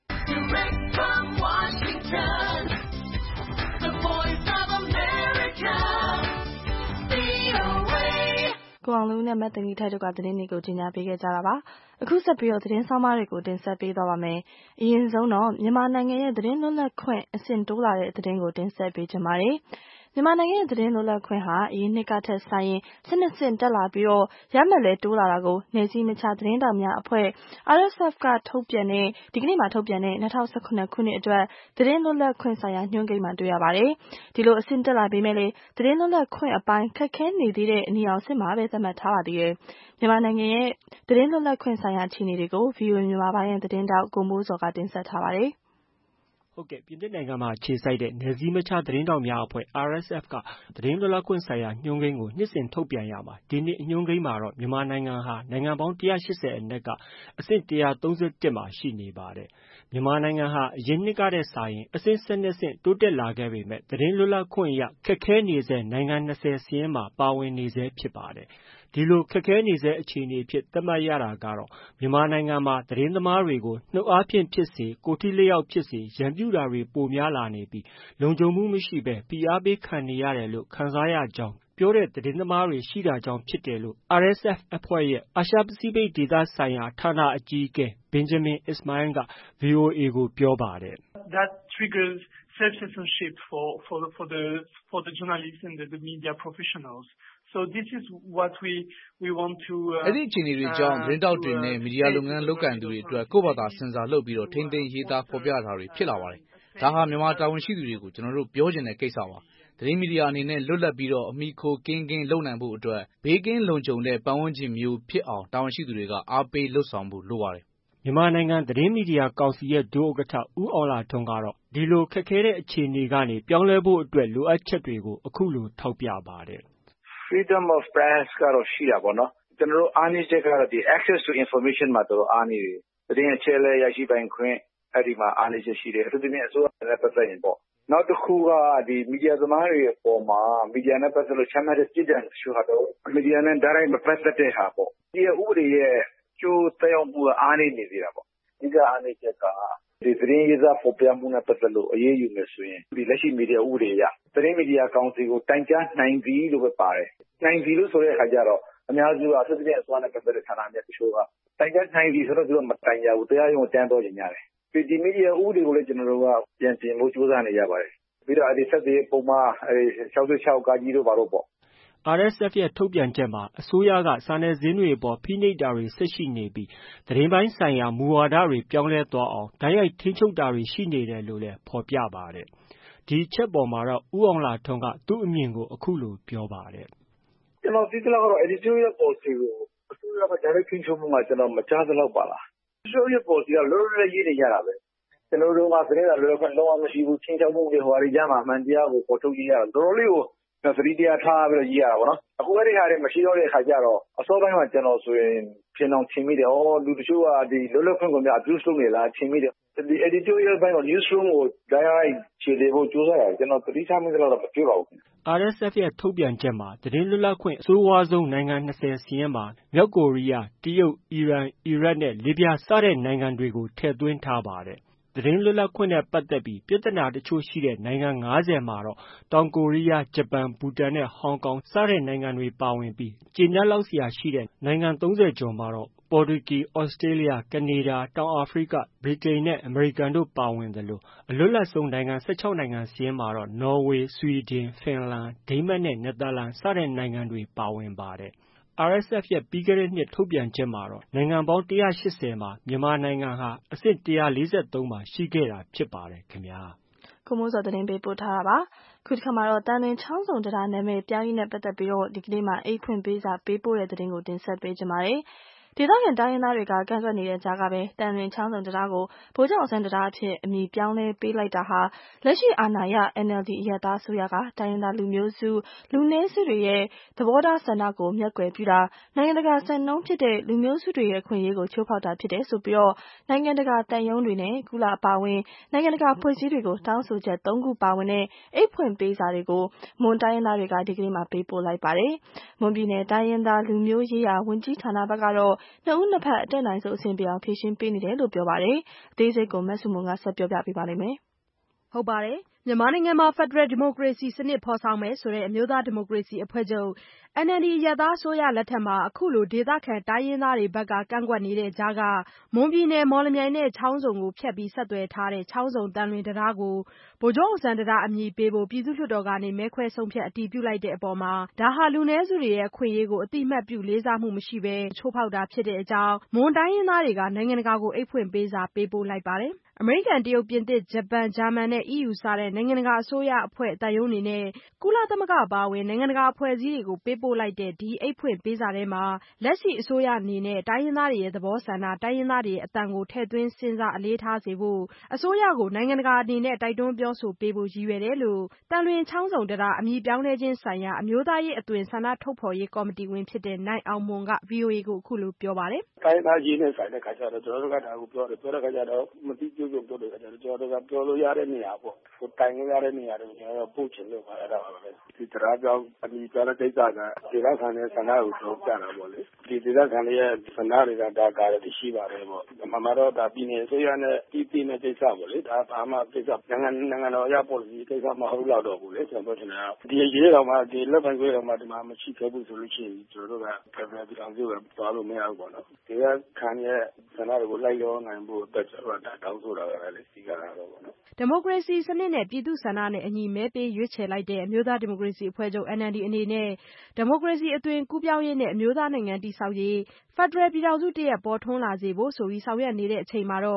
ကိုအောင်လူနဲ့မတ်တင်ကြီးထိုက်တို့ကသတင်းတွေကိုကြီးညာပေးခဲ့ကြတာပါအခုဆက်ပြီးတော့သတင်းဆောင်မတွေကိုတင်ဆက်ပေးသွားပါမယ်အရင်ဆုံးတော့မြန်မာနိုင်ငံရဲ့သတင်းလွတ်လပ်ခွင့်အဆင့်တိုးလာတဲ့သတင်းကိုတင်ဆက်ပေးကြပါမယ်မြန်မာနိုင်ငံရဲ့သတင်းလွတ်လပ်ခွင့်ဟာအရင်နှစ်ကထက်ဆိုင်ရင်ဆင့်ဆင့်တက်လာပြီးတော့ရမှတ်လဲတိုးလာတာကိုနယ်စည်းမခြားသတင်းတောက်များအဖွဲ့ အာရ် အက်စ် အက်ဖ် ကထုတ်ပြန်တဲ့ဒီကနေ့မှာထုတ်ပြန်တဲ့၂၀၁၇ခုနှစ်အတွက်သတင်းလွတ်လပ်ခွင့်ဆိုင်ရာညွှန်းကိန်းမှာတွေ့ရပါတယ်ဒီလိုအဆင့်တက်လာပေမဲ့လည်းသတင်းလွတ်လပ်ခွင့်အပိုင်းခက်ခဲနေသေးတဲ့အနီအောင်ဆင့်မှာပဲသတ်မှတ်ထားပါသေးတယ်မြန်မာနိုင်ငံရဲ့သတင်းလွတ်လပ်ခွင့်ဆိုင်ရာအခြေအနေတွေကို ဗွီအိုအေ မြန်မာပိုင်းရဲ့သတင်းတောက်ကိုမိုးစော်ကတင်ဆက်ထားပါတယ်ဟုတ်ကဲ့ပြင်သစ်နိုင်ငံမှာခြေစိုက်တဲ့နယ်စည်းမခြားသတင်းတောက်များအဖွဲ့ အာရ် အက်စ် အက်ဖ် ကသတင်းလွတ်လပ်ခွင့်ဆိုင်ရာညွှန်းကိန်းကိုနှစ်စဉ်ထုတ်ပြန်ရမှာဒီနှစ်ညွှန်းကိန်းမှာတော့မြန်မာနိုင်ငံဟာနိုင်ငံပေါင်း၁၈၀အနက်ကအဆင့်၁၃၁မှာရှိနေပါတယ်မြန်မာနိုင်ငံဟာအရင်နှစ်ကတည်းကစာရင်အဆင့်၁၂ဆင့်တိုးတက်လာခဲ့ပေမဲ့သတင်းလွတ်လပ်ခွင့်ရခက်ခဲနေဆဲနိုင်ငံ၂၀စာရင်းမှာပါဝင်နေဆဲဖြစ်ပါတယ်ဒီလိုခက်ခဲနေဆဲအခြေအနေဖြစ်သတ်မှတ်ရတာကတော့မြန်မာနိုင်ငံမှာသတင်းသမားတွေကိုနှုတ်အားဖြင့်ဖြစ်စေကိုယ်ထိလျောက်ဖြစ်စေရန်ပြုတာတွေပိုများလာနေပြီးလုံခြုံမှုမရှိဘဲဖိအားပေးခံနေရတယ်လို့ခံစားရကြောင်းပြောတဲ့သတင်းသမားတွေရှိတာကြောင့်ဖြစ်တယ်လို့ အာရ် အက်စ် အက်ဖ် အဖွဲ့ရဲ့အာရှပစိဖိတ်ဒေသဆိုင်ရာဌာနအကြီးအကဲ Benjamin Ismail က ဗွီအိုအေကိုပြောပါတယ်။ That triggers self-censorship for for the for the for the journalists and the, the media professionals. So this is what we we want to အဲ့ဒီအခြေအနေတွေကြောင့်သတင်းတောက်တွေနဲ့မီဒီယာလုပ်ငန်းလုပ်ကိုင်သူတွေအတွက်ကိုယ့်ဘာသာစင်စာလုပ်ပြီးတော့ထိမ့်သိမ်းရေးသားဖော်ပြတာတွေဖြစ်လာပါတယ်။ဒါဟာမြန်မာတာဝန်ရှိသူတွေကိုကျွန်တော်တို့ပြောချင်တဲ့ကိစ္စပါ။သတင်းမီဒီယာအနေနဲ့လွတ်လပ်ပြီးတော့အမိခိုကင်းကင်းလုပ်နိုင်ဖို့အတွက်ဘေးကင်းလုံခြုံတဲ့ပတ်ဝန်းကျင်မျိုးဖြစ်အောင်တာဝန်ရှိသူတွေကအားပေးလှုပ်ဆောင်ဖို့လိုပါတယ်။မြန်မာနိုင်ငံသတင်းမီဒီယာကောင်စီရဲ့ဒုဥက္ကဋ္ဌဦးအောင်လှထွန်းကတော့ဒီလိုခက်ခဲတဲ့အခြေအနေကနေပြောင်းလဲဖို့အတွက်လိုအပ်ချက်တွေကိုအခုလိုထောက်ပြပါတယ်။ Freedom of press ကတော့ရှိတာပေါ့နော်။ကျွန်တော်တို့အားနည်းချက်ကတော့ဒီ access to information မှာတော်တော်အားနည်းတယ်သတင်းအချက်အလက်ရရှိပိုင်ခွင့်အဲ့ဒီမှာအားနည်းချက်ရှိတယ်အထူးသဖြင့်အစိုးရနဲ့ပတ်သက်ရင်ပေါ့နောက်တစ်ခုကဒီမီဒီယာသမားတွေအပေါ်မှာမီဒီယာနဲ့ပတ်သက်လို့ချမှတ်တဲ့ပြည်ထောင်စုဟာတော့မီဒီယာနဲ့ဒါရိုက်မပတ်သက်တဲ့ဟာပေါ့ဒီဥပဒေရဲ့ကျိုးသက်ရောက်မှုအားနည်းနေသေးတာပေါ့ဒီကအားနည်းချက်ကဒီသတင်းရေးသားဖော်ပြမှုနဲ့ပတ်သက်လို့အရေးယူမယ်ဆိုရင်ဒီလက်ရှိမီဒီယာဥပဒေအရသတင်းမီဒီယာကောင်စီကိုတိုင်ကြားနိုင်ပြီလို့ပဲပါတယ်နိုင်ပြီလို့ဆိုတဲ့အခါကျတော့အများစုအထူးသဖြင့်အစွမ်းနဲ့ပတ်သက်တဲ့ဌာနများတချို့ကတိုင်ကြားနိုင်ပြီဆိုတော့သူတို့မတိုင်ကြဘူးတရားရုံးကိုတန်းတော့နေကြတယ်ဒီဒီမီဒီယာဥပဒေကိုလည်းကျွန်တော်တို့ကပြန်ပြင်ဖို့ကြိုးစားနေကြပါတယ်ပြီးတော့အဲဒီဆက်သေးပုံမှာအဲဒီ၆၆ကာကြီးတို့ဘာလို့ပေါ့ R S F ရဲ့ထုတ်ပြန်ချက်မှာအစိုးရကစာနယ်ဇင်းတွေအပေါ်ဖိနှိပ်တာတွေဆက်ရှိနေပြီးသတင်းပိုင်းဆိုင်ရာမူဝါဒတွေပြောင်းလဲသွားအောင်တိုက်ရိုက်ထိန်းချုပ်တာတွေရှိနေတယ်လို့လည်းဖော်ပြပါတယ်။ဒီချက်ပေါ်မှာတော့ဦးအောင်လှထွန်းကသူ့အမြင်ကိုအခုလိုပြောပါတယ်။ကျွန်တော်သိသလောက်ကတော့ editorial policy ကိုအစိုးရက direct ထိန်းချုပ်မှုကကျွန်တော်မကြားသလောက်ပါလား။ editorial policy ကလောလောဆယ်ရေးနေကြတာပဲ။ကျွန်တော်တို့ကသတင်းစာလောကလုံးဝမရှိဘူးချင်းချောက်မှုတွေဟိုအရေးကြမှာအမှန်တရားကိုပေါ်ထုတ်ရေးရတာတော်တော်လေးကိုသတိတရားထားပြီးတော့ရေးရတာပေါ့နော်အခုအဲ့ဒီဟာတွေမရှိတော့တဲ့အခါကျတော့အစောပိုင်းမှာကျွန်တော်ဆိုရင်ပြင်အောင်ထင်မိတယ်ဩလူတချို့ကဒီလွတ်လပ်ခွင့်ကိုများ abuse လုပ်နေလားထင်မိတယ်ဒီ editorial ဘိုင်းတော့ newsroom ကို direct ခြေလေဖို့ကြိုးစားရတယ်ကျွန်တော်သတိထားမိသလောက်တော့မတွေ့ပါဘူး R S F ရဲ့ထုတ်ပြန်ချက်မှာသတင်းလွတ်လပ်ခွင့်အဆိုးဝါးဆုံးနိုင်ငံ၂၀စီရင်မှာမြောက်ကိုရီးယားတရုတ်အီရန်အီရတ်နဲ့လစ်ဗျားစတဲ့နိုင်ငံတွေကိုထည့်သွင်းထားပါတယ်သတင်းလွတ်လပ်ခွင့်နဲ့ပတ်သက်ပြီးပြဿနာတချို့ရှိတဲ့နိုင်ငံ၅၀မှာတော့တောင်ကိုရီးယားဂျပန်ဘူတန်နဲ့ဟောင်ကောင်စတဲ့နိုင်ငံတွေပါဝင်ပြီးကျေနပ်လောက်စရာရှိတဲ့နိုင်ငံ၃၀ကျော်မှာတော့ပေါ်တူဂီ၊ဩစတြေးလျ၊ကနေဒါ၊တောင်အာဖရိက၊ဗြိတိန်နဲ့အမေရိကန်တို့ပါဝင်သလိုအလွတ်လပ်ဆုံးနိုင်ငံ၁၆နိုင်ငံစာရင်းမှာတော့နော်ဝေ၊ဆွီဒင်၊ဖင်လန်၊ဒိန်းမတ်နဲ့နယ်သာလန်စတဲ့နိုင်ငံတွေပါဝင်ပါတယ်။ R S F ရဲ့ပြီးခဲ့တဲ့နှစ်ထုတ်ပြန်ချက်မှာတော့နိုင်ငံပေါင်း၁၈၀မှာမြန်မာနိုင်ငံဟာအဆင့်၁၄၃မှာရှိခဲ့တာဖြစ်ပါတယ်ခင်ဗျာ။ကိုမိုးစောသတင်းပေးပို့ထားတာပါ။ခုတစ်ခါမှာတော့တန်လွင်ချောင်းဆုံတရားနာမည်ပြောင်းရေးနဲ့ပတ်သက်ပြီးတော့ဒီကနေ့မှာအိတ်ဖွင့်ပေးစာပေးပို့တဲ့သတင်းကိုတင်ဆက်ပေးကြပါမယ်။ဒေသခံတိုင်းရင်းသားတွေကကန့်ကွက်နေတဲ့ကြားကပဲတန်လွင်ချောင်းဆုံတရားကိုဗိုလ်ချုပ်အောင်ဆန်းတရားအဖြစ်အမည်ပြောင်းလဲပေးလိုက်တာဟာလက်ရှိအာဏာရ N L D အရပ်သားအစိုးရကတိုင်းရင်းသားလူမျိုးစုလူနည်းစုတွေရဲ့သဘောထားဆန္ဒကိုမျက်ကွယ်ပြုတာနိုင်ငံတကာစံနှုန်းဖြစ်တဲ့လူမျိုးစုတွေရဲ့အခွင့်အရေးကိုချိုးဖောက်တာဖြစ်တယ်ဆိုပြီးတော့နိုင်ငံတကာတန်ယုံတွေနဲ့ကုလအပါအဝင်နိုင်ငံတကာဖွဲ့စည်းတွေကိုတောင်းဆိုချက်သုံးခုပါဝင်တဲ့အိတ်ဖွင့်ပေးစာတွေကိုမွန်တိုင်းရင်းသားတွေကဒီကနေ့မှာပေးပို့လိုက်ပါတယ်။မွန်ပြည်နယ်တိုင်းရင်းသားလူမျိုးရေးရာဝန်ကြီးဌာနဘက်ကတော့နှစ်ဦးနှစ်ဖက်အတက်နိုင်ဆုံးအဆင်ပြေအောင်ဖြေရှင်းပေးနေတယ်လို့ပြောပါတယ်။အသေးစိတ်ကိုမဆုမွန်ကဆက်ပြောပြပေးပါလိမ့်မယ်။ဟုတ်ပါတယ်။မြန်မာနိုင်ငံမှာဖက်ဒရယ်ဒီမိုကရေစီစနစ်ဖော်ဆောင်မယ်ဆိုတဲ့အမျိုးသားဒီမိုကရေစီအဖွဲ့ချုပ် N L D အရပ်သားအစိုးရလက်ထက်မှာအခုလိုဒေသခံတိုင်းရင်းသားတွေဘက်ကကန့်ကွက်နေတဲ့ကြားကမွန်ပြည်နယ်မော်လမြိုင်နဲ့ချောင်းဆုံကိုဖြတ်ပြီးဆက်သွယ်ထားတဲ့ချောင်းဆုံတန်လွင်တံတားကိုဗိုလ်ချုပ်အောင်ဆန်းတံတားအမည်ပေးဖို့ပြည်သူ့လွှတ်တော်ကနေမဲခွဲဆုံးဖြတ်အတည်ပြုလိုက်တဲ့အပေါ်မှာဒါဟာလူနည်းစုတွေရဲ့အခွင့်အရေးကိုအတိအမှတ်ပြုလေးစားမှုမရှိဘဲချိုးဖောက်တာဖြစ်တဲ့အကြောင်းမွန်တိုင်းရင်းသားတွေကနိုင်ငံတကာကိုအိတ်ဖွင့်ပေးစာပေးပို့လိုက်ပါတယ်။အမေရိကန်တရုတ်ပြင်သစ်ဂျပန်ဂျာမန်နဲ့ E U စတဲ့နိုင်ငံတကာအစိုးရအဖွဲ့တန်ယုံတွေနဲ့ကုလသမဂ္ဂအပါအဝင်နိုင်ငံတကာအဖွဲ့အစည်းတွေကိုပေးပို့လိုက်တဲ့ဒီအိတ်ဖွင့်ပေးစာထဲမှာလက်ရှိအစိုးရအနေနဲ့တိုင်းရင်းသားတွေရဲ့သဘောဆန္ဒတိုင်းရင်းသားတွေရဲ့အသံကိုထည့်သွင်းစဉ်းစားအလေးထားစေဖို့အစိုးရကိုနိုင်ငံတကာအနေနဲ့တိုက်တွန်းပြောဆိုပေးဖို့ရည်ရွယ်တယ်လို့တန်လွင်ချောင်းဆုံတံတားအမည်ပြောင်းလဲခြင်းဆိုင်ရာအမျိုးသားရေးအသွင်ဆန္ဒထုတ်ဖော်ရေးကော်မတီဝင်ဖြစ်တဲ့နိုင်အောင်မွန်က ဗွီအိုအေကိုအခုလိုပြောပါတယ်။တိုင်းသားရေးနဲ့ဆိုင်တဲ့ခါကျတော့ကျွန်တော်တို့ကဒါကိုပြောတယ်ပြောတဲ့ခါကျတော့မတိကျကျပြောတဲ့ခါကျတော့ကျွန်တော်တို့ကပြောလို့ရတဲ့နေရာပေါ့ဟိုတိုင်လို့ရတဲ့နေရာတွေကျွန်တော်တို့ပို့ချင်လို့ပါအဲ့ဒါပါပဲဒီတရားကြောင်းအမည်ပြောတဲ့ကိစ္စကဒေသခံရဲ့ဆန္ဒကိုထုတ်ပြတာပေါ့လေဒီဒေသခံရဲ့ဆန္ဒတွေကဒါကားရရှိပါတယ်ပေါ့မမတော့ဒါပြည်နယ်အစိုးရနဲ့ပြည်ပြည်နဲ့ကိစ္စပေါ့လေဒါဘာမှကိစ္စနိုင်ငံနိုင်ငံတော်အရပေါ်လစီကိစ္စမဟုတ်တော့တော့ဘူးလေကျွန်တော်တို့ကဒီရေးတော်မှာဒီလက်ပိုင်ခွေးတော်မှာဒီမှာမရှိခဲ့ဘူးဆိုလို့ရှိရင်ကျွန်တော်တို့ကပြည်ပြည်အောင်စုပဲသွားလို့မရဘူးပေါ့နော်ဒီကခံရဲ့ဆန္ဒတွေကိုလိုက်ရောနိုင်ဖို့အတွက်ကျွန်တော်တို့တောင်းဆိုတာပဲလေဒီကတော့ပေါ့နော်ဒီမိုကရေစီစနစ်နဲ့ပြည်သူ့ဆန္ဒနဲ့အညီမဲပေးရွေးချယ်လိုက်တဲ့အမျိုးသားဒီမိုကရေစီအဖွဲ့ချုပ် N L D အနေနဲ့ဒီမိုကရေစီအသွင်ကူးပြောင်းရေးနဲ့အမျိုးသားနိုင်ငံတည်ဆောက်ရေးဖက်ဒရယ်ပြည်ထောင်စုတရပ်ပေါ်ထွန်းလာစေဖို့ဆိုပြီးဆောင်ရွက်နေတဲ့အချိန်မှာတော့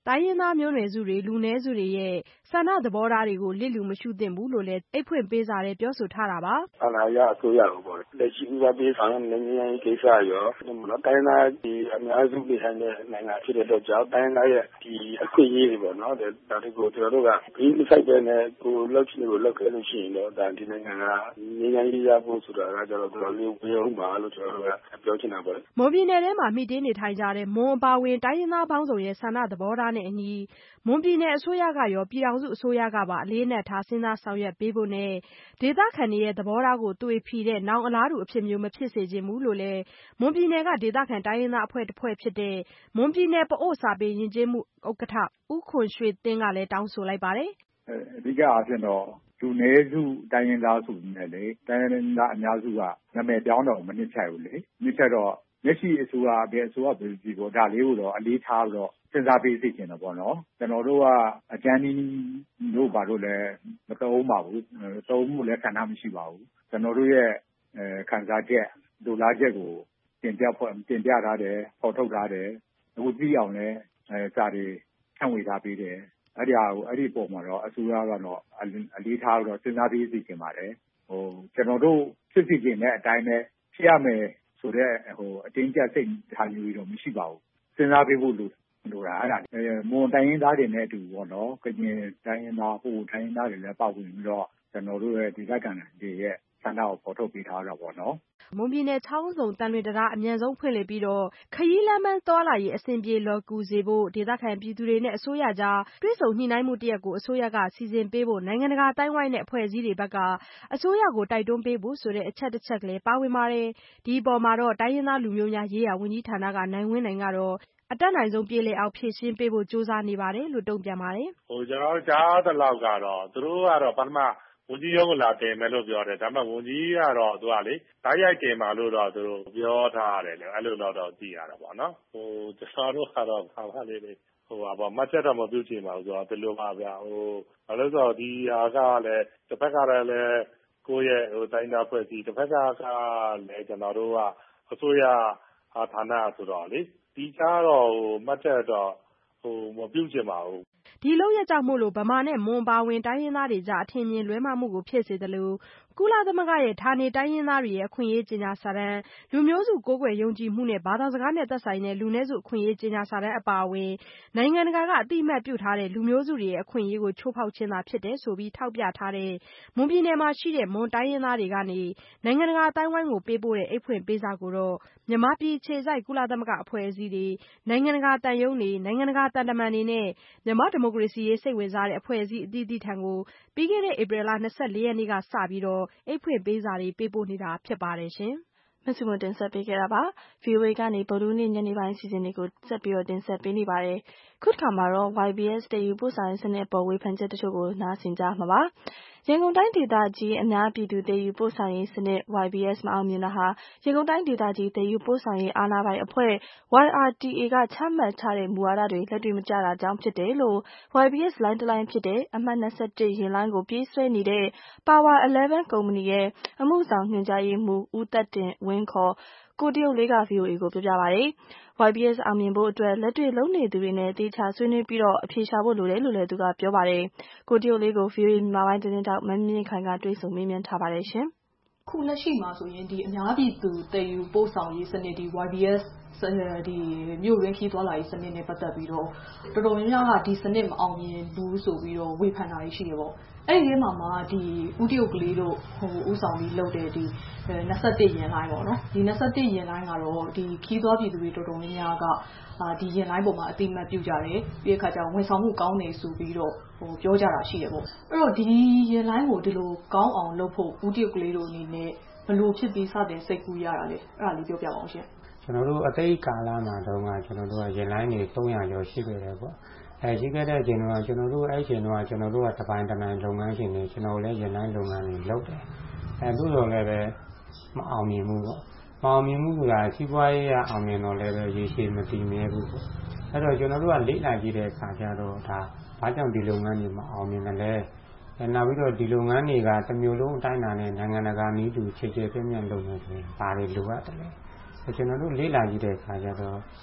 တိုင်းရင်းသားမျိုးနွယ်စုတွေလူနည်းစုတွေရဲ့ဆန္ဒသဘောထားတွေကိုလစ်လျူမရှုသင့်ဘူးလို့လည်းအိတ်ဖွင့်ပေးစာထဲပြောဆိုထားတာပါ။အာဏာရအစိုးရကိုပေါ့လက်ရှိဥပဒေဆောင်တဲ့နိုင်ငံရေးကိစ္စရောနော်တိုင်းသားဒီအများစုပြည်ထိုင်တဲ့နိုင်ငံဖြစ်တဲ့အတွက်ကြောင့်တိုင်းသားရဲ့ဒီအခွင့်အရေးတွေပေါ့နော်ဒါတွေကိုကျွန်တော်တို့ကဒီမဆိုင်တဲ့နဲ့ကိုလောက်ချင်ကိုလောက်ခဲ့လို့ရှိရင်တော့ဒါဒီနိုင်ငံကနိုင်ငံရေးရဖို့ဆိုတာကကျွန်တော်တို့လေးဝေယုံပါလို့ကျွန်တော်တို့ကပြောချင်တာပေါ့။မွန်ပြည်နယ်ထဲမှာမိတင်းနေထိုင်ကြတဲ့မွန်အပါဝင်တိုင်းရင်းသားပေါင်းစုံရဲ့ဆန္ဒသဘောထားနဲ့အညီမွန်ပြည်နယ်အစိုးရကရောပြည်ထောင်စုအစိုးရကပါအလေးနက်ထားစဉ်းစားဆောင်ရွက်ပေးဖို့နဲ့ဒေသခံတွေရဲ့သဘောထားကိုသွေဖီတဲ့နောင်အလားတူအဖြစ်မျိုးမဖြစ်စေချင်ဘူးလို့လည်းမွန်ပြည်နယ်ကဒေသခံတိုင်းရင်းသားအဖွဲ့တစ်ဖွဲ့ဖြစ်တဲ့မွန်ပြည်နယ်ပအို့စာပေယဉ်ကျေးမှုဥက္ကဋ္ဌဦးခွန်ရွှေသင်းကလည်းတောင်းဆိုလိုက်ပါတယ်။အဓိကအားဖြင့်တော့လူနည်းစုတိုင်းရင်းသားဆိုနေလေတိုင်းရင်းသားအများစုကနာမည်ပြောင်းတော့မနစ်ချဘူးလေ။နစ်ချက်တော့လက်ရှိအစိုးရအပြင်အစိုးရပြည်ပြည်ပေါ်ဒါလေးကိုတော့အလေးထားပြီးတော့စဉ်းစားပေးသိချင်တယ်ပေါ့နော်။ကျွန်တော်တို့ကအကြမ်းကြီးတို့ဘာလို့လဲမတုံးပါဘူး။တုံးမှုလည်းခန္ဓာမရှိပါဘူး။ကျွန်တော်တို့ရဲ့အဲခံစားချက်လူလားချက်ကိုတင်ပြဖွဲ့တင်ပြထားတယ်ပေါ်ထုတ်ထားတယ်အခုကြည့်အောင်လဲအဲစာတွေဖြန့်ဝေထားပေးတယ်အဲ့ဒီဟာကိုအဲ့ဒီပုံမှာတော့အစိုးရကတော့အလေးထားတော့စဉ်းစားပြီးသိချင်ပါတယ်ဟိုကျွန်တော်တို့ဖြစ်စီခြင်းနဲ့အတိုင်းပဲဖြစ်ရမယ်ဆိုတော့ဟိုအတင်းကျပ်စိတ်ထားမျိုးတော့မရှိပါဘူးစဉ်းစားပေးဖို့လို့လို့တာအဲ့ဒါမွန်တိုင်းရင်းသားတွေနဲ့အတူပေါ့နော်ကရင်တိုင်းရင်းသားဟိုတိုင်းရင်းသားတွေလည်းပတ်ဝင်ပြီးတော့ကျွန်တော်တို့ရဲ့ဒီလက်ကံတွေရဲ့ဆန္ဒကိုပေါ်ထုတ်ပေးထားတာပေါ့နော်မွန်ပြည်နယ်ချောင်းစုံတန်လွင်တံတားအမြန်ဆုံးဖွင့်လှစ်ပြီးတော့ခရီးလမ်းမသွားလာရေးအဆင်ပြေလော်ကူစေဖို့ဒေသခံပြည်သူတွေနဲ့အစိုးရကြားတွဲဆုံညှိနှိုင်းမှုတရက်ကိုအစိုးရကစီစဉ်ပေးဖို့နိုင်ငံတကာတိုင်းဝိုင်းနဲ့အဖွဲ့အစည်းတွေဘက်ကအစိုးရကိုတိုက်တွန်းပေးဖို့ဆိုတဲ့အချက်တစ်ချက်ကလေးပါဝင်ပါတယ်ဒီအပေါ်မှာတော့တိုင်းရင်းသားလူမျိုးများရေးရာဝန်ကြီးဌာနကနိုင်ဝင်းနိုင်ကတော့အတက်နိုင်ဆုံးပြည်လေအောင်ဖြည့်ရှင်းပေးဖို့စ조사နေပါတယ်လို့တုံ့ပြန်ပါတယ်ဟိုကျွန်တော်ကြားတဲ့လောက်ကတော့သူတို့ကတော့ပထမဝန်ကြီးရုံးကိုလာတင်မယ်လို့ပြောတယ်ဒါပေမဲ့ဝန်ကြီးကတော့သူကလေဓာတ်ရိုက်တင်ပါလို့တော့သူတို့ပြောထားတယ်လေအဲ့လိုတော့တော့သိရတာပေါ့နော်ဟိုကျွန်တော်တို့ကတော့ဘာမှလေးလေးဟိုပါမချက်တော့မပြုချင်ပါဘူးဆိုတော့ဒီလိုပါဗျာဟိုဘာလို့ဆိုတော့ဒီဟာကလည်းတစ်ဖက်ကလည်းကိုယ့်ရဲ့ဟိုတိုင်းသားဖွဲ့စည်းတစ်ဖက်ကလည်းကျွန်တော်တို့ကအစိုးရဌာနဆိုတော့လေဒီကြားတော့ဟိုမှတ်ချက်တော့ဟိုမပြုချင်ပါဘူးဒီလောက်ရကြောင့်မို့လို့ဗမာနဲ့မွန်ပါဝင်တိုင်းရင်းသားတွေကြားအထင်မြင်လွဲမှားမှုကိုဖြစ်စေတယ်လို့ကုလသမဂ္ဂရဲ့ဌာနေတိုင်းရင်းသားတွေရဲ့အခွင့်အရေးကြေညာစာတမ်းလူမျိုးစုကိုးကွယ်ယုံကြည်မှုနဲ့ဘာသာစကားနဲ့သက်ဆိုင်တဲ့လူနည်းစုအခွင့်အရေးကြေညာစာတမ်းအပါအဝင်နိုင်ငံတကာကအတိအမှတ်ပြုထားတဲ့လူမျိုးစုတွေရဲ့အခွင့်အရေးကိုချိုးဖောက်ခြင်းသာဖြစ်တယ်ဆိုပြီးထောက်ပြထားတဲ့မွန်ပြည်နယ်မှာရှိတဲ့မွန်တိုင်းရင်းသားတွေကနေနိုင်ငံတကာအတိုင်းဝိုင်းကိုပေးပို့တဲ့အိတ်ဖွင့်ပေးစာကိုတော့မြန်မာပြည်ခြေစိုက်ကုလသမဂ္ဂအဖွဲ့အစည်းတွေနိုင်ငံတကာတန်ယုံတွေနိုင်ငံတကာတန်တမန်တွေနဲ့မြန်မာဒီမိုကရေစီရေးစိတ်ဝင်စားတဲ့အဖွဲ့အစည်းအသီးသီးထံကိုပြီးခဲ့တဲ့ဧပြီလ၂၄ရက်နေ့ကစပြီးတော့အိတ်ဖွင့်ပေးစာတွေပေးပို့နေတာဖြစ်ပါတယ်ရှင်မဆုမတင်ဆက်ပေးခဲ့တာပါ ဗွီအိုအေ ကနေဗုဒ္ဓနေ့ညနေပိုင်းအစီအစဉ်တွေကိုဆက်ပြီးတော့တင်ဆက်ပေးနေပါတယ်ခုတစ်ခါမှာတော့ ဝိုင်ဘီအက်စ် တည်ယူပို့ဆောင်ရေးစနစ်ပေါ်ဝေဖန်ချက်တချို့ကိုနားဆင်ကြမှာပါရန်ကုန်တိုင်းဒေသကြီးအများပြည်သူတည်ယူပို့ဆောင်ရေးစနစ် ဝိုင်ဘီအက်စ် မအောင်မြင်တာဟာရန်ကုန်တိုင်းဒေသကြီးတည်ယူပို့ဆောင်ရေးအာဏာပိုင်အဖွဲ့ ဝိုင် အာရ် တီ အေ ကချမှတ်ထားတဲ့မူဝါဒတွေလက်တွေ့မကျတာကြောင့်ဖြစ်တယ်လို့ ဝိုင်ဘီအက်စ် လိုင်းတစ်လိုင်းဖြစ်တဲ့အမှတ်၂၁ယာဉ်လိုင်းကိုပြေးဆွဲနေတဲ့ Power ဆယ်ကုမ္ပဏီရဲ့အမှုဆောင်ညွှန်ကြားရေးမှူးဦးသက်တင်ဝင်းခေါ်ကိုတရုတ်လေးက ဗွီအိုအေကိုပြောပြပါတယ်။ ဝိုင်ဘီအက်စ် အောင်မြင်ဖို့အတွက်လက်တွေ့လုပ်နေသူတွေနဲ့သေချာဆွေးနွေးပြီးတော့အဖြေရှာဖို့လိုတယ်လို့လည်းသူကပြောပါတယ်။ကိုတရုတ်လေးကို ဗွီအိုအေမြန်မာပိုင်းသတင်းထောက်မမြင့်မြင့်ခိုင်ကတွေ့ဆုံမေးမြန်းထားပါတယ်ရှင်။ခုလက်ရှိမှာဆိုရင်ဒီအများပြည်သူတည်ယူပို့ဆောင်ရေးစနစ်ဒီ ဝိုင်ဘီအက်စ်ဒီမြို့ရင်းခီးသွားလာရေးစနစ်နဲ့ပတ်သက်ပြီးတော့တော်တော်များများကဒီစနစ်မအောင်မြင်ဘူးဆိုပြီးတော့ဝေဖန်တာတွေရှိတယ်ပေါ့အဲ့ဒီထဲမှာမှဒီဦးတရုတ်ကလေးတို့ဟိုဦးဆောင်ပြီးလုပ်တဲ့ဒီ၂၁ရင်လိုင်းပေါ့နော်ဒီ၂၁ရင်လိုင်းကတော့ဒီခီးသွားပြည်သူတွေတော်တော်များများကအာဒီရင်လိုင်းပေါ်မှာအတိအမှတ်ပြုကြတယ်ပြီးအခါကျတော့ဝန်ဆောင်မှုကောင်းနေဆိုပြီးတော့ဟိုပြောကြတာရှိတယ်ပေါ့အဲ့တော့ဒီရင်လိုင်းကိုဒီလိုကောင်းအောင်လုပ်ဖို့ဦးတရုတ်ကလေးတို့အနေနဲ့ဘယ်လိုဖြစ်ပြီးစတင်စိတ်ကူးရတာလဲအဲ့ဒါလေးပြောပြပါအောင်ရှင်ကျွန်တော်တို့အသိကာလမှာတုန်းကကျွန်တော်တို့ကရင်လိုင်းတွေသုံးရာကျော်ရှိခဲ့တယ်ပေါ့အဲရှိခဲ့တဲ့အချိန်တုန်းကကျွန်တော်တို့အဲ့ချိန်တုန်းကကျွန်တော်တို့ကတပိုင်းတနိုင်လုပ်ငန်းရှင်တွေကျွန်တော်လည်းရင်လိုင်းလုပ်ငန်းတွေလုပ်တယ်အဲသို့တော်လည်းပဲမအောင်မြင်ဘူးပေါ့မအောင်မြင်မှုကစီးပွားရေးရအောင်မြင်တော့လည်းပဲရေရှည်မတည်မြဲဘူးပေါ့အဲ့တော့ကျွန်တော်တို့ကလေ့လာကြည့်တဲ့အခါကျတော့ဒါဘာကြောင့်ဒီလုပ်ငန်းတွေမအောင်မြင်တယ်လဲအဲနောက်ပြီးတော့ဒီလုပ်ငန်းတွေကတစ်မျိုးလုံးအတိုင်းအတာနဲ့နိုင်ငံတကာနည်းတူခြေခြေပြည့်ပြည့်လုပ်နေတယ်ဘာတွေလိုအပ်တယ်လဲကျွန်တော်တို့လေ့လာကြည့်တဲ့အခါကျတော့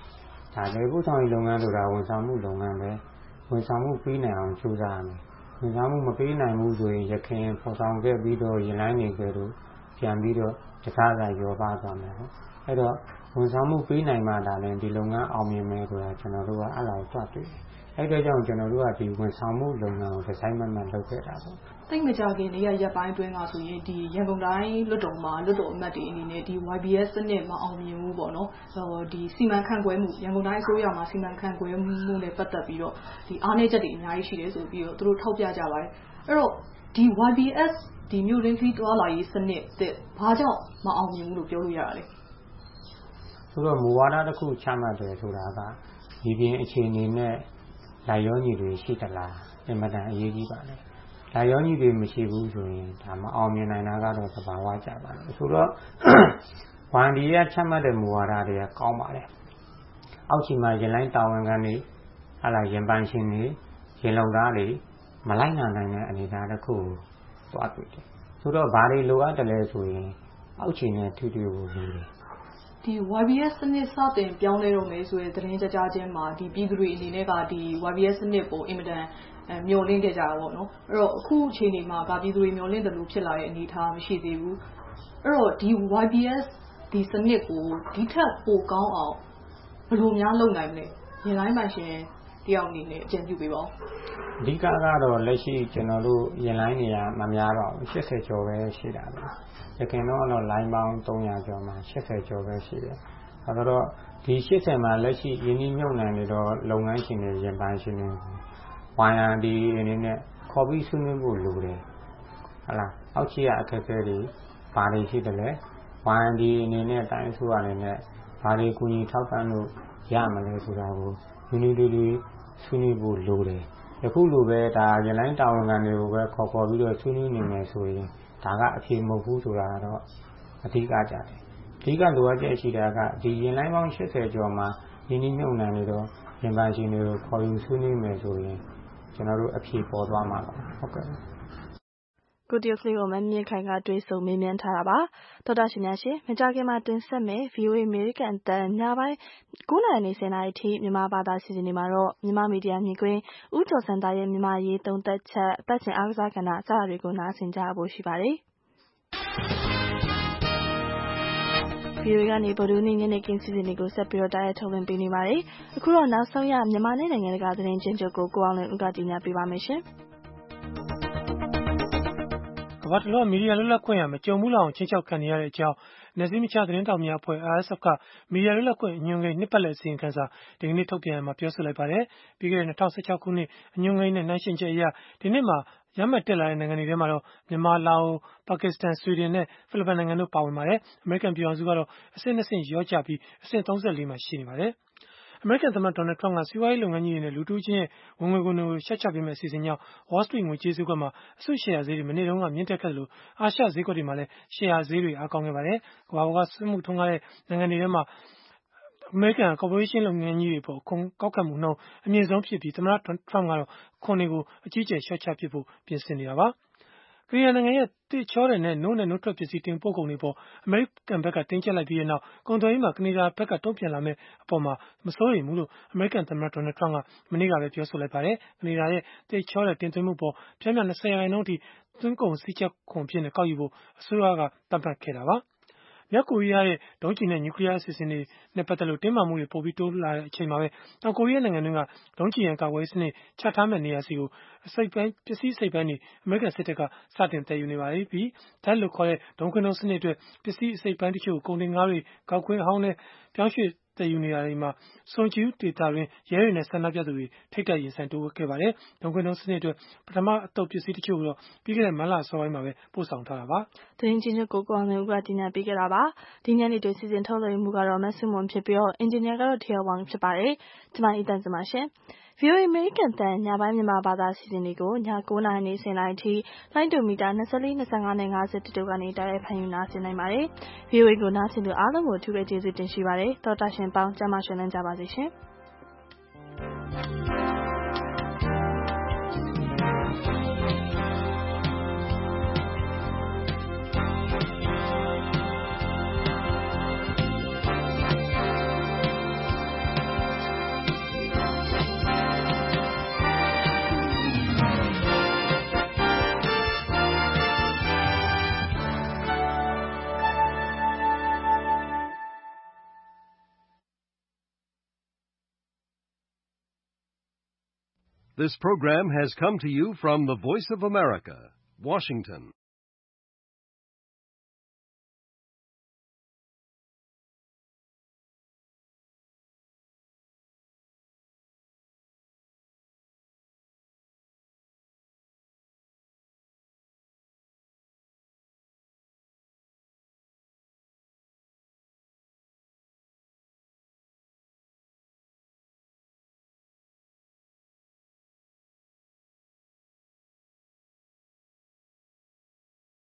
ဒါလေပို့ဆောင်ရေးလုပ်ငန်းဆိုတာဝန်ဆောင်မှုလုပ်ငန်းပဲဝန်ဆောင်မှုပေးနိုင်အောင်ကြိုးစားရမယ်ဝန်ဆောင်မှုမပေးနိုင်ဘူးဆိုရင်ရခင်ဖော်ဆောင်ခဲ့ပြီးတော့ရင်လိုင်းနေကြတော့ပြန်ပြီးတော့တခြားကရောပါသွားမယ်ဟုတ်အဲ့တော့ဝန်ဆောင်မှုပေးနိုင်မှဒါလည်းဒီလုပ်ငန်းအောင်မြင်မယ်ဆိုတာကျွန်တော်တို့ကအဲ့လိုတွတ်တွေ့အဲ့ဒါကြောင့်ကျွန်တော်တို့ကဒီဝန်ဆောင်မှုလုပ်ငန်းကိုဒီဇိုင်းမှတ်မှတ်လုပ်ခဲ့တာပေါ့တိတ်မကြခင်နေရရက်ပိုင်းအတွင်းကဆိုရင်ဒီရန်ကုန်တိုင်းလွတ်တော်မှာလွတ်တော်အမတ်တွေအနေနဲ့ဒီ Y B S စနစ်မအောင်မြင်ဘူးပေါ့နော်ဟိုဒီစီမံခန့်ခွဲမှုရန်ကုန်တိုင်းအစိုးရမှာစီမံခန့်ခွဲမှုနဲ့ပတ်သက်ပြီးတော့ဒီအားနည်းချက်တွေအများကြီးရှိတယ်ဆိုပြီးတော့သူတို့ထောက်ပြကြပါတယ်အဲ့တော့ဒီ Y B S ဒီမြို့ရင်းခီးတွာလာရေးစနစ်တဲ့ဘာကြောင့်မအောင်မြင်ဘူးလို့ပြောလို့ရတာလဲဆိုတော့မူဝါဒတစ်ခုချမှတ်တယ်ဆိုတာကဒီပြင်အခြေအနေနဲ့လိုက်ရောညီတွေရှိသလားအင်မတန်အရေးကြီးပါလေလိုက်ရောညီတွေမရှိဘူးဆိုရင်ဒါမအောင်မြင်နိုင်တာကတော့သဘာဝကျပါလေဆိုတော့ဝန်ဒီရချမှတ်တဲ့မူဝါဒတွေကကောင်းပါလေအောက်ခြေမှာရင်လိုင်းတာဝန်ခံတွေဟာလာရင်ပန်းရှင်တွေရင်လုံသားတွေမလိုက်နိုင်နိုင်တဲ့အနေအထားတစ်ခုကိုသွားတွေ့တယ်ဆိုတော့ဘာတွေလိုအပ်တယ်လဲဆိုရင်အောက်ခြေနဲ့ထူးထူးကိုလိုတယ်ဒီ Y B S စနစ်စတင်ပြောင်းလဲတော့မယ်ဆိုတဲ့သတင်းကြကြားချင်းမှာဒီပြည်သူတွေအနေနဲ့ကဒီ Y B S စနစ်ကိုအင်မတန်မျှော်လင့်ခဲ့ကြတာပေါ့နော်အဲ့တော့အခုအချိန်ဒီမှာကပြည်သူတွေမျှော်လင့်တယ်လို့ဖြစ်လာတဲ့အနေအထားမရှိသေးဘူးအဲ့တော့ဒီ Y B S ဒီစနစ်ကိုဒီထက်ပိုကောင်းအောင်ဘယ်လိုများလုပ်နိုင်မလဲရင်လိုင်းမှရှင်တယောက်အနေနဲ့အကြံပြုပေးပါဦးအဓိကကတော့လက်ရှိကျွန်တော်တို့ရင်လိုင်းနေရမများတော့၈၀ကျော်ပဲရှိတာပဲရခင်တော့တော့လိုင်းပေါင်း၃ရာကျော်မှာ၈၀ကျော်ပဲရှိတယ်အဲတော့ဒီ၈၀မှာလက်ရှိရင်းနှီးမြှုပ်နှံနေတော့လုပ်ငန်းရှင်တွေရင်ပိုင်းရှင်တွေဝိုင်ယာဒီအနေနဲ့ခေါ်ပြီးဆွေးနွေးဖို့လိုတယ်ဟုတ်လားအောက်ခြေကအခက်အခဲတွေဘာတွေရှိတယ်လဲဝိုင်ယာဒီအနေနဲ့တိုင်းဆိုရအနေနဲ့ဘာတွေကူညီထောက်ပံ့လို့ရမလဲဆိုတာကိုနည်းနည်းလေးလေးဆွေးနွေးဖို့လိုတယ်ယခုလိုပဲဒါရလိုင်းတာဝန်ခံတွေကိုပဲခေါ်ခေါ်ပြီးတော့ဆွေးနွေးနေမယ်ဆိုရင်ဒါကအဖြေမဟုတ်ဘူးဆိုတာတော့အဓိကကြတယ်အဓိကလိုအပ်ချက်ရှိတာကဒီရင်လိုင်းပေါင်း၈၀ကျော်မှာရင်းနှီးမြှုပ်နှံနေတော့ရင်ပန်းရှင်တွေကိုခေါ်ယူဆွေးနွေးမယ်ဆိုရင်ကျွန်တော်တို့အဖြေပေါ်သွားမှာပါဟုတ်ကဲ့ကိုတီယိုဖလီကိုမမြင့်ခိုင်ကတွေးဆုံမေးမြန်းထားတာပါတော်တာရှင်များရှင်မကြခင်မှာတင်ဆက်မယ် V O A American အတန်ညပိုင်း၉နာရီနေ၁၀နာရီထိမြန်မာဘာသာစီစဉ်နေမှာတော့မြန်မာမီဒီယာမြင်ကွင်းဦးကျော်စံသားရဲ့မြန်မာရေးသုံးသက်ချက်အပတ်စဉ်အားကစားကဏ္ဍစတာတွေကိုနားဆင်ကြဖို့ရှိပါတယ်ဗီအိုအေကနေဗုဒ္ဓနေ့ညနေခင်းစီစဉ်တွေကိုဆက်ပြီးတော့တိုက်ရိုက်ထုတ်လွှင့်ပေးနေပါတယ်အခုတော့နောက်ဆုံးရမြန်မာနဲ့နိုင်ငံတကာသတင်းချင်းချုပ်ကိုကိုအောင်လွင်ဦးကတင်ပြပေးပါမယ်ရှင်ကမ္ဘာတလွှားမီဒီယာလွတ်လပ်ခွင့်ဟာမကြုံဘူးလောက်အောင်ချင်းချောက်ခံနေရတဲ့အကြောင်းနယ်စည်းမခြားသတင်းတောက်များအဖွဲ့ R S F ကမီဒီယာလွတ်လပ်ခွင့်အညွှန်းကိန်းနှစ်ပတ်လည်အစီရင်ခံစာဒီကနေ့ထုတ်ပြန်မှာပြောဆိုလိုက်ပါတယ်။ပြီးခဲ့တဲ့၂၀၁၆ခုနှစ်အညွှန်းကိန်းနဲ့နှိုင်းယှဉ်ချက်အရဒီနှစ်မှာရမှတ်တက်လာတဲ့နိုင်ငံတွေထဲမှာတော့မြန်မာ၊လာအို၊ပါကစ္စတန်၊ဆွီဒင်နဲ့ဖိလစ်ပိုင်နိုင်ငံတို့ပါဝင်ပါတယ်။အမေရိကန်ပြည်ထောင်စုကတော့အဆင့်၂ဆင့်လျော့ကျပြီးအဆင့်၃၄မှာရှိနေပါတယ်။အမေရိကန်သမ္မတ Donald Trump ကစီးပွားရေးလုပ်ငန်းကြီးတွေနဲ့လူတဦးချင်းရဲ့ဝင်ငွေခွန်တွေကိုလျှော့ချပေးမယ့်အစီအစဉ်ကြောင့် Wall Street ငွေကြေးဈေးကွက်မှာအစုရှယ်ယာဈေးတွေမနေ့တုန်းကမြင့်တက်ခဲ့သလိုအာရှဈေးကွက်တွေမှာလည်းရှယ်ယာဈေးတွေအားကောင်းခဲ့ပါတယ်။ကမ္ဘာပေါ်ကစက်မှုထွန်းကားတဲ့နိုင်ငံတွေထဲမှာအမေရိကန်ကော်ပိုရေးရှင်းလုပ်ငန်းကြီးတွေပေါ်ခွန်ကောက်ခံမှုနှုန်းအမြင့်ဆုံးဖြစ်ပြီးသမ္မတ Trump ကတော့ခွန်တွေကိုအကြီးအကျယ်လျှော့ချပစ်ဖို့ပြင်ဆင်နေတာပါ။ကနေဒါနိုင်ငံရဲ့တစ်ချောတဲ့နဲ့နို့နဲ့နို့ထွက်ပစ္စည်းတင်ပို့ကုန်တွေပေါ်အမေရိကန်ဘက်ကတင်းကျပ်လိုက်ပြီးနောက်ကုန်သွယ်ရေးမှာကနေဒါဘက်ကတုံ့ပြန်လာမယ့်အပေါ်မှာမစိုးရိမ်ဘူးလို့အမေရိကန်သမ္မတ Donald Trump ကမနေ့ကပဲပြောဆိုလိုက်ပါတယ်။ကနေဒါရဲ့တစ်ချောတဲ့တင်သွင်းမှုပေါ်ပျမ်းမျှ၂၀ရာခိုင်နှုန်းအထိသွင်းကုန်စည်းချက်ခွန်အဖြစ်နဲ့ကောက်ယူဖို့အစိုးရကသတ်မှတ်ခဲ့တာပါ။မြောက်ကိုရီးယားရဲ့ဒုံးကျည်နဲ့နျူကလီးယားအစီအစဉ်တွေနဲ့ပတ်သက်လို့တင်းမာမှုတွေပိုပြီးတိုးလာတဲ့အချိန်မှာပဲတောင်ကိုရီးယားနိုင်ငံတွင်းကဒုံးကျည်ရန်ကာကွယ်ရေးစနစ်ချထားမဲ့နေရာစီကိုအစိပ်ပိုင်းပစ္စည်းအစိပ်ပိုင်းတွေအမေရိကန်စစ်တပ်ကစတင်တည်ယူနေပါပြီ။ပြီးဓာတ်လို့ခေါ်တဲ့ဒုံးခွင်းဒုံးစနစ်အတွက်ပစ္စည်းအစိပ်ပိုင်းတချို့ကုန်တင်ကားတွေကောက်ခွင်းအဟောင်းနဲ့ပြောင်းရွှေ့တည်ယူနေတာတွေမှာစွန်ဂျူးဒေတာတွင်ရဲတွေနဲ့ဆန္ဒပြသူတွေထိတ်တိုက်ရင်ဆိုင်တိုးခဲ့ပါတယ်။ဒုံးခွင်းဒုံးစနစ်အတွက်ပထမအတုပ်ပစ္စည်းတချို့တော့ပြီးခဲ့တဲ့မတ်လအစောပိုင်းမှာပဲပို့ဆောင်ထားတာပါ။သတင်းချင်းချုပ်ကိုကိုအောင်လွင်ဦးကတင်ပြပေးခဲ့တာပါ။ဒီညနေတွင်စီစဉ်ထုတ်လွှင့်မှုကတော့မဆုမွန်ဖြစ်ပြီးတော့အင်ဂျင်နီယာကတော့ထီယောဝမ်ဖြစ်ပါတယ်။ကျွန်မအီတန်စပါရှင်။ V O A American တန်ညပိုင်းမြန်မာဘာသာစီစဉ်တွေကိုည၉နာရီနေ၁၀နာရီထိလိုင်းတူမီတာ၂၄၊၂၅နဲ့၅၁တို့ကနေတိုက်ရိုက်ဖန်ယူနားဆင်နိုင်ပါတယ်။ V O A ကိုနားဆင်သူအားလုံးကိုအထူးပဲကျေးဇူးတင်ရှိပါတယ်။သောတာရှင်ပေါင်းကျမ်းမာရွှင်လန်းကြပါစေရှင်။ This program has come to you from the Voice of America, Washington.